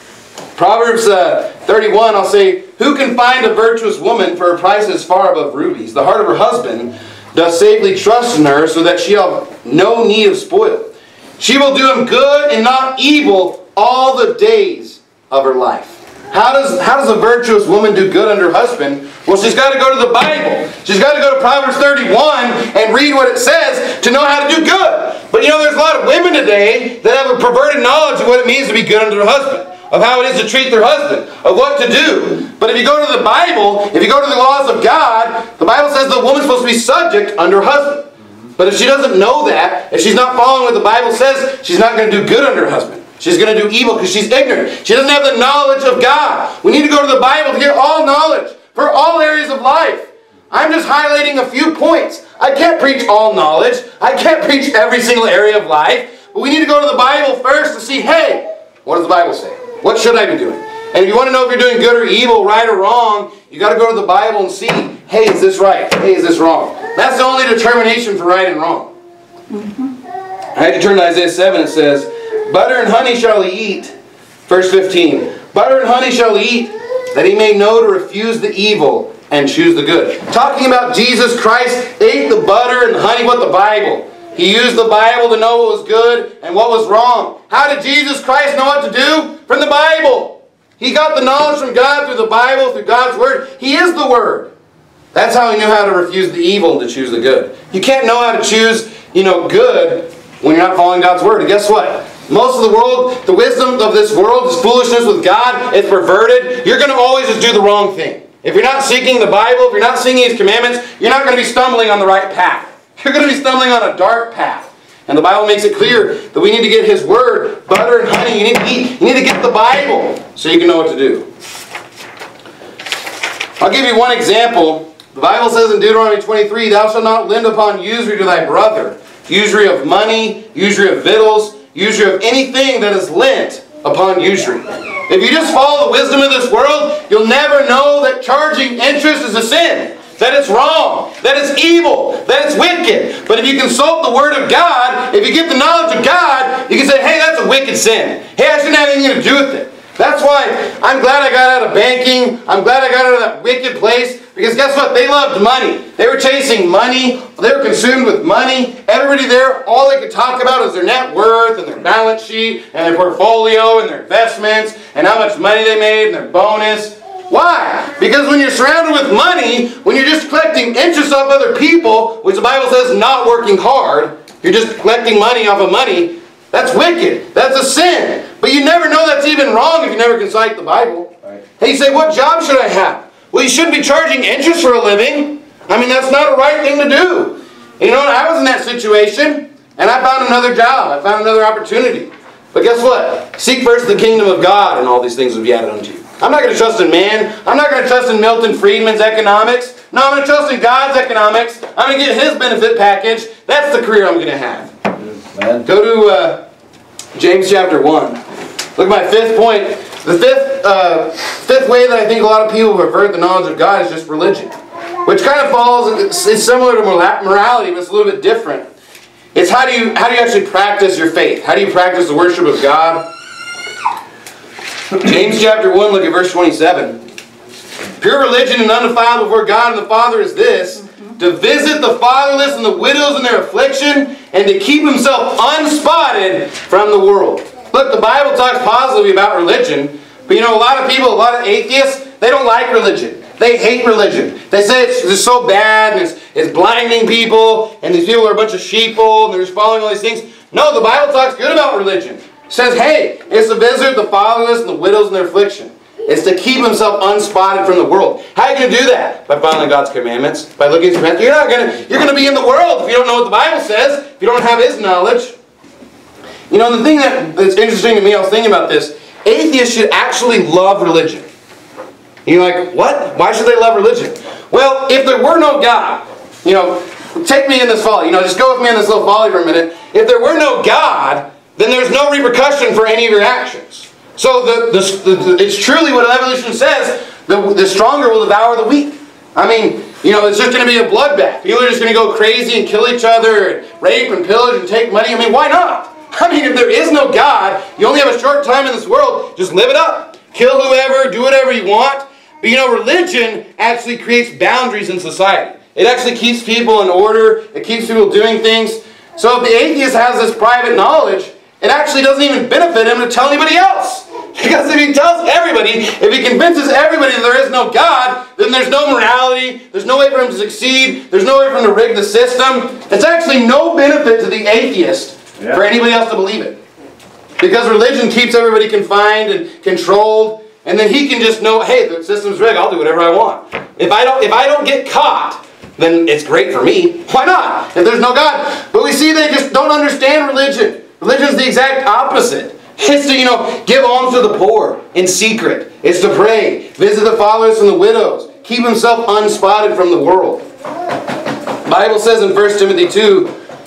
Proverbs uh, thirty-one, I'll say, "Who can find a virtuous woman, for her price is far above rubies? The heart of her husband doth safely trust in her, so that she have no need of spoil. She will do him good and not evil all the days of her life." How does, how does a virtuous woman do good under her husband? Well, she's got to go to the Bible. She's got to go to Proverbs thirty-one and read what it says to know how to do good. But you know, there's a lot of women today that have a perverted knowledge of what it means to be good under their husband, of how it is to treat their husband, of what to do. But if you go to the Bible, if you go to the laws of God, the Bible says the woman's supposed to be subject under her husband. But if she doesn't know that, if she's not following what the Bible says, she's not going to do good under her husband. She's going to do evil because she's ignorant. She doesn't have the knowledge of God. We need to go to the Bible to get all knowledge for all areas of life. I'm just highlighting a few points. I can't preach all knowledge. I can't preach every single area of life. But we need to go to the Bible first to see, hey, what does the Bible say? What should I be doing? And if you want to know if you're doing good or evil, right or wrong, you got to go to the Bible and see, hey, is this right? Hey, is this wrong? That's the only determination for right and wrong. Mm-hmm. I had to turn to Isaiah seven. It says, "Butter and honey shall he eat." Verse fifteen. "Butter and honey shall he eat, that he may know to refuse the evil and choose the good." Talking about Jesus Christ ate the butter and the honey with the Bible. He used the Bible to know what was good and what was wrong. How did Jesus Christ know what to do? From the Bible. He got the knowledge from God through the Bible, through God's Word. He is the Word. That's how he knew how to refuse the evil and to choose the good. You can't know how to choose, you know, good when you're not following God's Word. And guess what? Most of the world, the wisdom of this world is foolishness with God. It's perverted. You're going to always just do the wrong thing. If you're not seeking the Bible, if you're not seeking His commandments, you're not going to be stumbling on the right path. You're going to be stumbling on a dark path. And the Bible makes it clear that we need to get His Word, butter and honey. You need to eat. You need to get the Bible so you can know what to do. I'll give you one example. The Bible says in Deuteronomy twenty-three, "Thou shalt not lend upon usury to thy brother, usury of money, usury of victuals, usury of anything that is lent upon usury." If you just follow the wisdom of this world, you'll never know that charging interest is a sin. That it's wrong, that it's evil, that it's wicked. But if you consult the Word of God, if you get the knowledge of God, you can say, hey, that's a wicked sin. Hey, I shouldn't have anything to do with it. That's why I'm glad I got out of banking. I'm glad I got out of that wicked place. Because guess what? They loved money. They were chasing money. They were consumed with money. Everybody there, all they could talk about is their net worth and their balance sheet and their portfolio and their investments and how much money they made and their bonus. Why? Because when you're surrounded with money, when you're just collecting interest off other people, which the Bible says not working hard, you're just collecting money off of money, that's wicked. That's a sin. But you never know that's even wrong if you never consult the Bible. Right. Hey, you say, what job should I have? Well, you shouldn't be charging interest for a living. I mean, that's not a right thing to do. And you know what? I was in that situation, and I found another job. I found another opportunity. But guess what? Seek first the kingdom of God, and all these things will be added unto you. I'm not going to trust in man. I'm not going to trust in Milton Friedman's economics. No, I'm going to trust in God's economics. I'm going to get His benefit package. That's the career I'm going to have. Amen. Go to uh, James chapter one. Look at my fifth point. The fifth, uh, fifth way that I think a lot of people pervert the knowledge of God is just religion. Which kind of falls, it's, it's similar to morality, but it's a little bit different. It's how do you, how do you actually practice your faith? How do you practice the worship of God? James chapter one, look at verse twenty-seven. Pure religion and undefiled before God and the Father is this, to visit the fatherless and the widows in their affliction, and to keep himself unspotted from the world. Look, the Bible talks positively about religion, but you know, a lot of people, a lot of atheists, they don't like religion. They hate religion. They say it's, it's so bad and it's, it's blinding people and these people are a bunch of sheeple and they're just following all these things. No, the Bible talks good about religion. It says, hey, it's to visit the fatherless and the widows in their affliction. It's to keep himself unspotted from the world. How are you going to do that? By following God's commandments? By looking at his commandments? You're not going to, you're going to be in the world if you don't know what the Bible says, if you don't have his knowledge. You know, the thing that, that's interesting to me, I was thinking about this, atheists should actually love religion. You're like, what? Why should they love religion? Well, if there were no God, you know, take me in this folly. You know, just go with me in this little folly for a minute. If there were no God, then there's no repercussion for any of your actions. So the, the, the, it's truly what evolution says, the, the stronger will devour the weak. I mean, you know, it's just going to be a bloodbath. People are just going to go crazy and kill each other, and rape and pillage and take money. I mean, why not? I mean, if there is no God, you only have a short time in this world, just live it up. Kill whoever, do whatever you want. But you know, religion actually creates boundaries in society. It actually keeps people in order. It keeps people doing things. So if the atheist has this private knowledge, it actually doesn't even benefit him to tell anybody else. Because if he tells everybody, if he convinces everybody that there is no God, then there's no morality, there's no way for him to succeed, there's no way for him to rig the system. It's actually no benefit to the atheist yeah. for anybody else to believe it. Because religion keeps everybody confined and controlled, and then he can just know, hey, the system's rigged, I'll do whatever I want. If I don't, if I don't get caught, then it's great for me. Why not? If there's no God. But we see they just don't understand religion. Religion's the exact opposite. It's to, you know, give alms to the poor in secret. It's to pray, visit the fatherless and the widows, keep himself unspotted from the world. The Bible says in First Timothy two,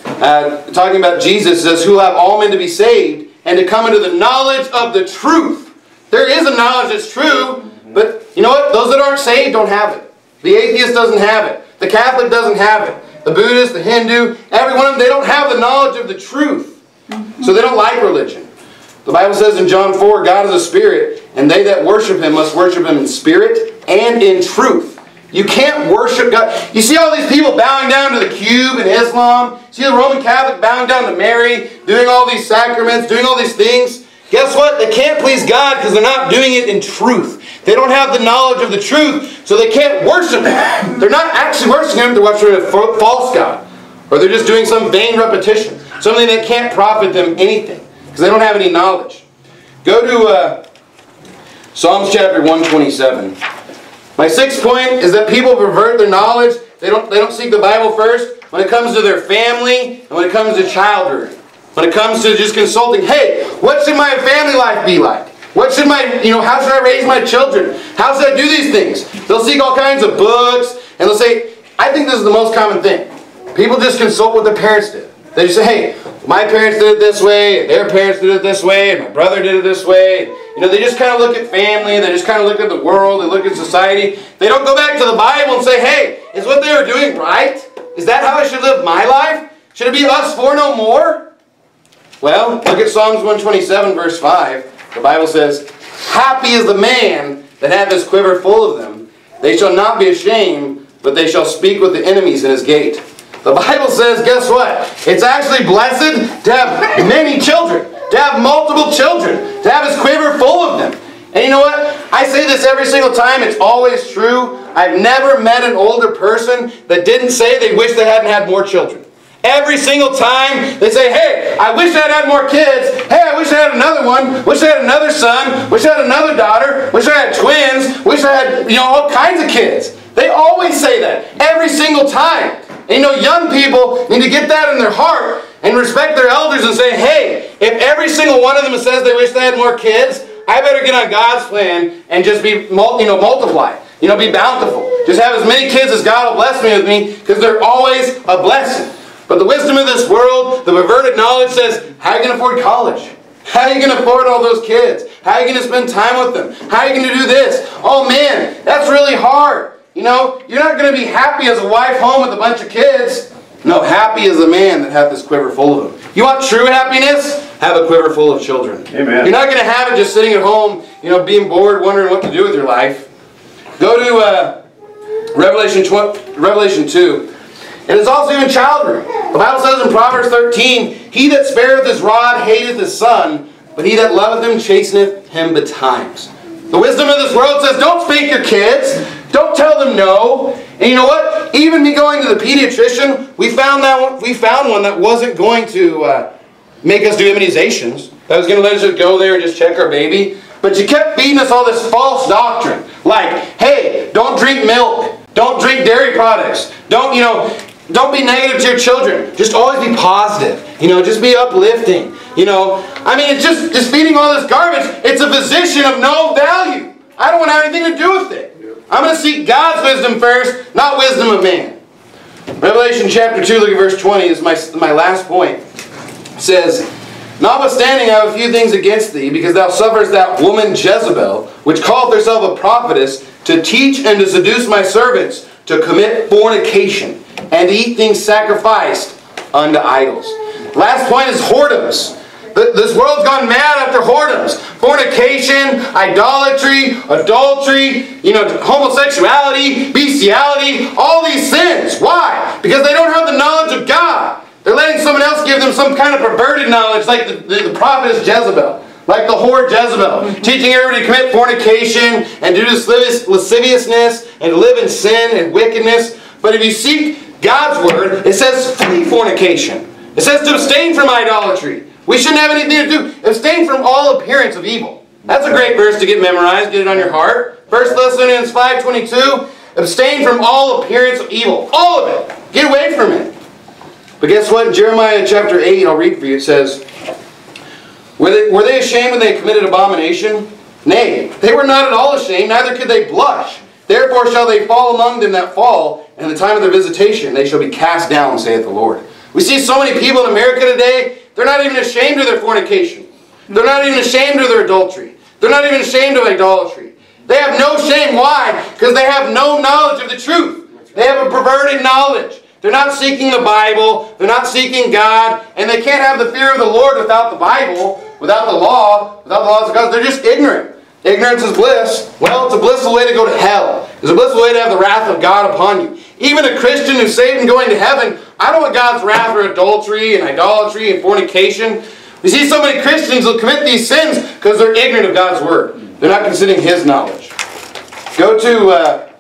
uh, talking about Jesus, it says, who will have all men to be saved and to come into the knowledge of the truth. There is a knowledge that's true, but you know what? Those that aren't saved don't have it. The atheist doesn't have it. The Catholic doesn't have it. The Buddhist, the Hindu, every one of them, they don't have the knowledge of the truth. So they don't like religion. The Bible says in John four, God is a spirit, and they that worship him must worship him in spirit and in truth. You can't worship God. You see all these people bowing down to the cube in Islam. See the Roman Catholic bowing down to Mary, doing all these sacraments, doing all these things. Guess what? They can't please God because they're not doing it in truth. They don't have the knowledge of the truth, so they can't worship him. They're not actually worshiping him, they're worshiping a false God. Or they're just doing some vain repetition. Something that can't profit them anything. Because they don't have any knowledge. Go to uh, Psalms chapter one twenty-seven. My sixth point is that people pervert their knowledge. They don't, they don't seek the Bible first. When it comes to their family, and when it comes to childhood. When it comes to just consulting, hey, what should my family life be like? What should my, you know, how should I raise my children? How should I do these things? They'll seek all kinds of books, and they'll say, I think this is the most common thing. People just consult what their parents did. They just say, hey, my parents did it this way, and their parents did it this way, and my brother did it this way. You know, they just kind of look at family, they just kind of look at the world, they look at society. They don't go back to the Bible and say, hey, is what they were doing right? Is that how I should live my life? Should it be us four no more? Well, look at Psalms one twenty-seven, verse five. The Bible says, happy is the man that hath his quiver full of them. They shall not be ashamed, but they shall speak with the enemies in his gate. The Bible says, guess what? It's actually blessed to have many children, to have multiple children, to have his quiver full of them. And you know what? I say this every single time. It's always true. I've never met an older person that didn't say they wish they hadn't had more children. Every single time they say, hey, I wish I had had more kids. Hey, I wish I had another one. Wish I had another son. Wish I had another daughter. Wish I had twins. Wish I had, you know, all kinds of kids. They always say that. Every single time. And you know, young people need to get that in their heart and respect their elders and say, hey, if every single one of them says they wish they had more kids, I better get on God's plan and just be, you know, multiply. You know, be bountiful. Just have as many kids as God will bless me with me, because they're always a blessing. But the wisdom of this world, the perverted knowledge says, how are you going to afford college? How are you going to afford all those kids? How are you going to spend time with them? How are you going to do this? Oh man, that's really hard. You know, you're not going to be happy as a wife home with a bunch of kids. No, happy is the man that hath this quiver full of them. You want true happiness? Have a quiver full of children. Amen. You're not going to have it just sitting at home, you know, being bored, wondering what to do with your life. Go to uh, Revelation, Revelation two. And it's also even children. The Bible says in Proverbs thirteen, he that spareth his rod hateth his son, but he that loveth him chasteneth him betimes. The wisdom of this world says, don't spank your kids. Don't tell them no. And you know what? Even me going to the pediatrician, we found that one, we found one that wasn't going to uh, make us do immunizations. That was going to let us just go there and just check our baby. But you kept feeding us all this false doctrine. Like, hey, don't drink milk. Don't drink dairy products. Don't, you know, don't be negative to your children. Just always be positive. You know, just be uplifting. You know, I mean, it's just, just feeding all this garbage. It's a position of no value. I don't want to have anything to do with it. I'm going to seek God's wisdom first, not wisdom of man. Revelation chapter two, look at verse twenty, is my, my last point. It says, notwithstanding I have a few things against thee, because thou sufferest that woman Jezebel, which calleth herself a prophetess, to teach and to seduce my servants, to commit fornication, and to eat things sacrificed unto idols. Last point is whoredoms. This world's gone mad after whoredoms. Fornication, idolatry, adultery, you know, homosexuality, bestiality, all these sins. Why? Because they don't have the knowledge of God. They're letting someone else give them some kind of perverted knowledge, like the, the, the prophetess Jezebel. Like the whore Jezebel. Teaching everybody to commit fornication and do this lasciviousness and to live in sin and wickedness. But if you seek God's word, it says flee fornication. It says to abstain from idolatry. We shouldn't have anything to do. Abstain from all appearance of evil. That's a great verse to get memorized. Get it on your heart. First Thessalonians five twenty-two. Abstain from all appearance of evil. All of it. Get away from it. But guess what? In Jeremiah chapter eight, I'll read for you. It says, Were they, were they ashamed when they committed abomination? Nay, they were not at all ashamed, neither could they blush. Therefore shall they fall among them that fall, and in the time of their visitation they shall be cast down, saith the Lord. We see so many people in America today, they're not even ashamed of their fornication. They're not even ashamed of their adultery. They're not even ashamed of idolatry. They have no shame. Why? Because they have no knowledge of the truth. They have a perverted knowledge. They're not seeking the Bible. They're not seeking God. And they can't have the fear of the Lord without the Bible, without the law, without the laws of God. They're just ignorant. Ignorance is bliss. Well, it's a blissful way to go to hell. It's a blissful way to have the wrath of God upon you. Even a Christian who's saved and going to heaven, I don't want God's wrath for adultery and idolatry and fornication. We see so many Christians who commit these sins because they're ignorant of God's word. They're not considering His knowledge. Go to, uh,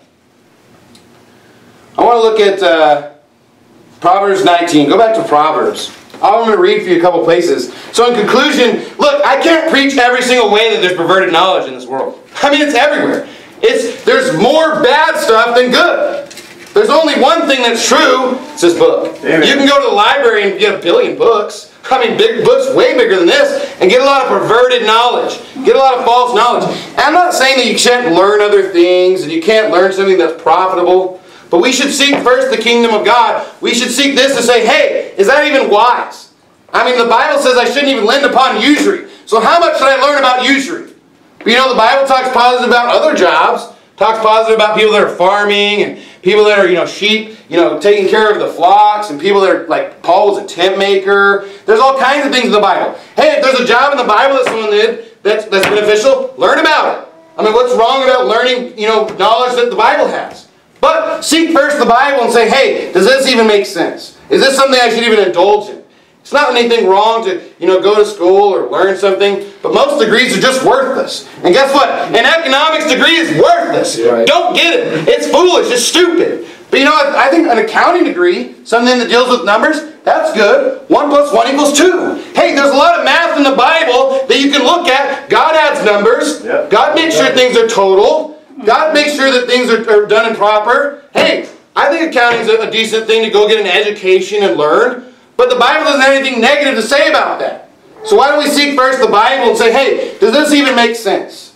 I want to look at uh, Proverbs nineteen. Go back to Proverbs. I'm going to read for you a couple places. So in conclusion, look, I can't preach every single way that there's perverted knowledge in this world. I mean, it's everywhere. It's There's more bad stuff than good. There's only one thing that's true. It's this book. Amen. You can go to the library and get a billion books. I mean, big books way bigger than this, and get a lot of perverted knowledge. Get a lot of false knowledge. And I'm not saying that you can't learn other things and you can't learn something that's profitable. But we should seek first the kingdom of God. We should seek this to say, hey, is that even wise? I mean, the Bible says I shouldn't even lend upon usury. So how much should I learn about usury? But you know, the Bible talks positive about other jobs. Talks positive about people that are farming and people that are, you know, sheep, you know, taking care of the flocks, and people that are, like, Paul was a tent maker. There's all kinds of things in the Bible. Hey, if there's a job in the Bible that someone did that's, that's beneficial, learn about it. I mean, what's wrong about learning, you know, knowledge that the Bible has? But seek first the Bible and say, hey, does this even make sense? Is this something I should even indulge in? It's not anything wrong to, you know, go to school or learn something, but most degrees are just worthless. And guess what? An economics degree is worthless. Right. Don't get it. It's foolish. It's stupid. But you know what? I think an accounting degree, something that deals with numbers, that's good. One plus one equals two. Hey, there's a lot of math in the Bible that you can look at. God adds numbers. Yep. God makes sure things are total. God makes sure that things are, are done and proper. Hey, I think accounting is a, a decent thing to go get an education and learn. But the Bible doesn't have anything negative to say about that. So why don't we seek first the Bible and say, hey, does this even make sense?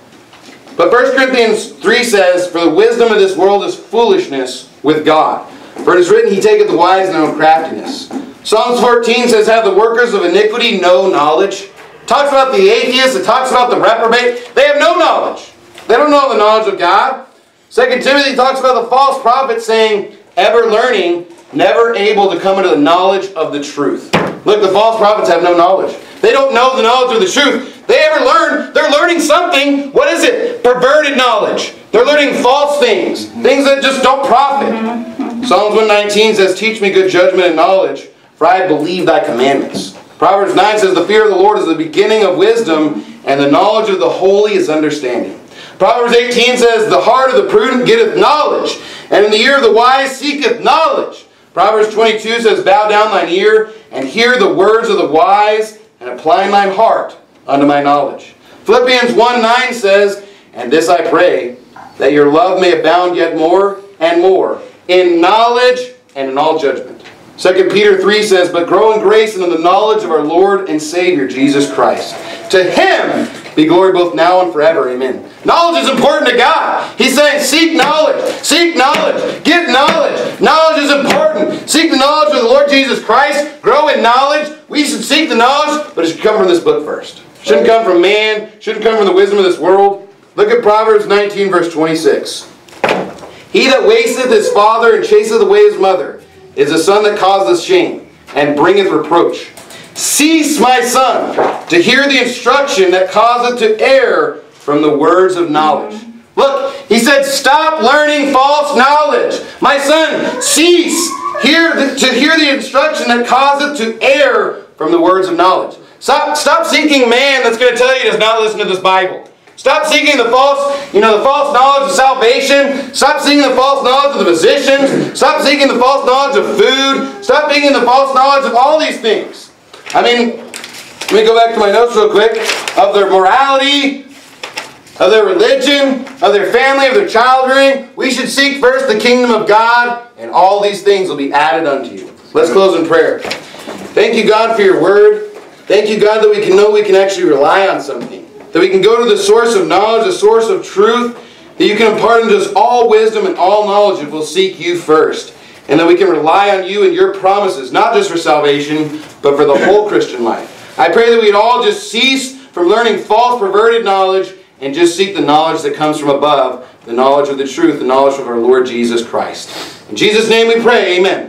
But First Corinthians three says, for the wisdom of this world is foolishness with God. For it is written, He taketh the wise in their own craftiness. Psalms fourteen says, have the workers of iniquity no knowledge? It talks about the atheist. It talks about the reprobate. They have no knowledge. They don't know the knowledge of God. Second Timothy talks about the false prophet saying, ever learning, never able to come into the knowledge of the truth. Look, the false prophets have no knowledge. They don't know the knowledge of the truth. They ever learn, they're learning something. What is it? Perverted knowledge. They're learning false things. Things that just don't profit. Psalms one nineteen says, teach me good judgment and knowledge, for I believe thy commandments. Proverbs nine says, the fear of the Lord is the beginning of wisdom, and the knowledge of the holy is understanding. Proverbs eighteen says, the heart of the prudent getteth knowledge, and in the ear of the wise seeketh knowledge. Proverbs twenty-two says, bow down thine ear, and hear the words of the wise, and apply mine heart unto my knowledge. Philippians one nine says, and this I pray, that your love may abound yet more and more, in knowledge and in all judgment. Second Peter three says, but grow in grace and in the knowledge of our Lord and Savior, Jesus Christ. To Him be glory both now and forever. Amen. Knowledge is important to God. He's saying, seek knowledge. Seek knowledge. Get knowledge. Knowledge is important. Seek the knowledge of the Lord Jesus Christ. Grow in knowledge. We should seek the knowledge, but it should come from this book first. It shouldn't come from man. It shouldn't come from the wisdom of this world. Look at Proverbs nineteen, verse twenty-six. He that wasteth his father and chaseth away his mother is a son that causeth shame and bringeth reproach. Cease, my son, to hear the instruction that causeth to err from the words of knowledge. Look, he said, stop learning false knowledge. My son, cease hear the, to hear the instruction that causeth to err from the words of knowledge. Stop, stop seeking man that's going to tell you to not listen to this Bible. Stop seeking the false, you know, the false knowledge of salvation. Stop seeking the false knowledge of the physicians. Stop seeking the false knowledge of food. Stop seeking the false knowledge of all these things. I mean, let me go back to my notes real quick. Of their morality, of their religion, of their family, of their child rearing. We should seek first the kingdom of God, and all these things will be added unto you. Let's close in prayer. Thank you, God, for your word. Thank you, God, that we can know we can actually rely on something. That we can go to the source of knowledge, the source of truth. That you can impart into us all wisdom and all knowledge if we'll seek you first. And that we can rely on you and your promises, not just for salvation, but for the whole Christian life. I pray that we'd all just cease from learning false, perverted knowledge and just seek the knowledge that comes from above, the knowledge of the truth, the knowledge of our Lord Jesus Christ. In Jesus' name we pray, amen.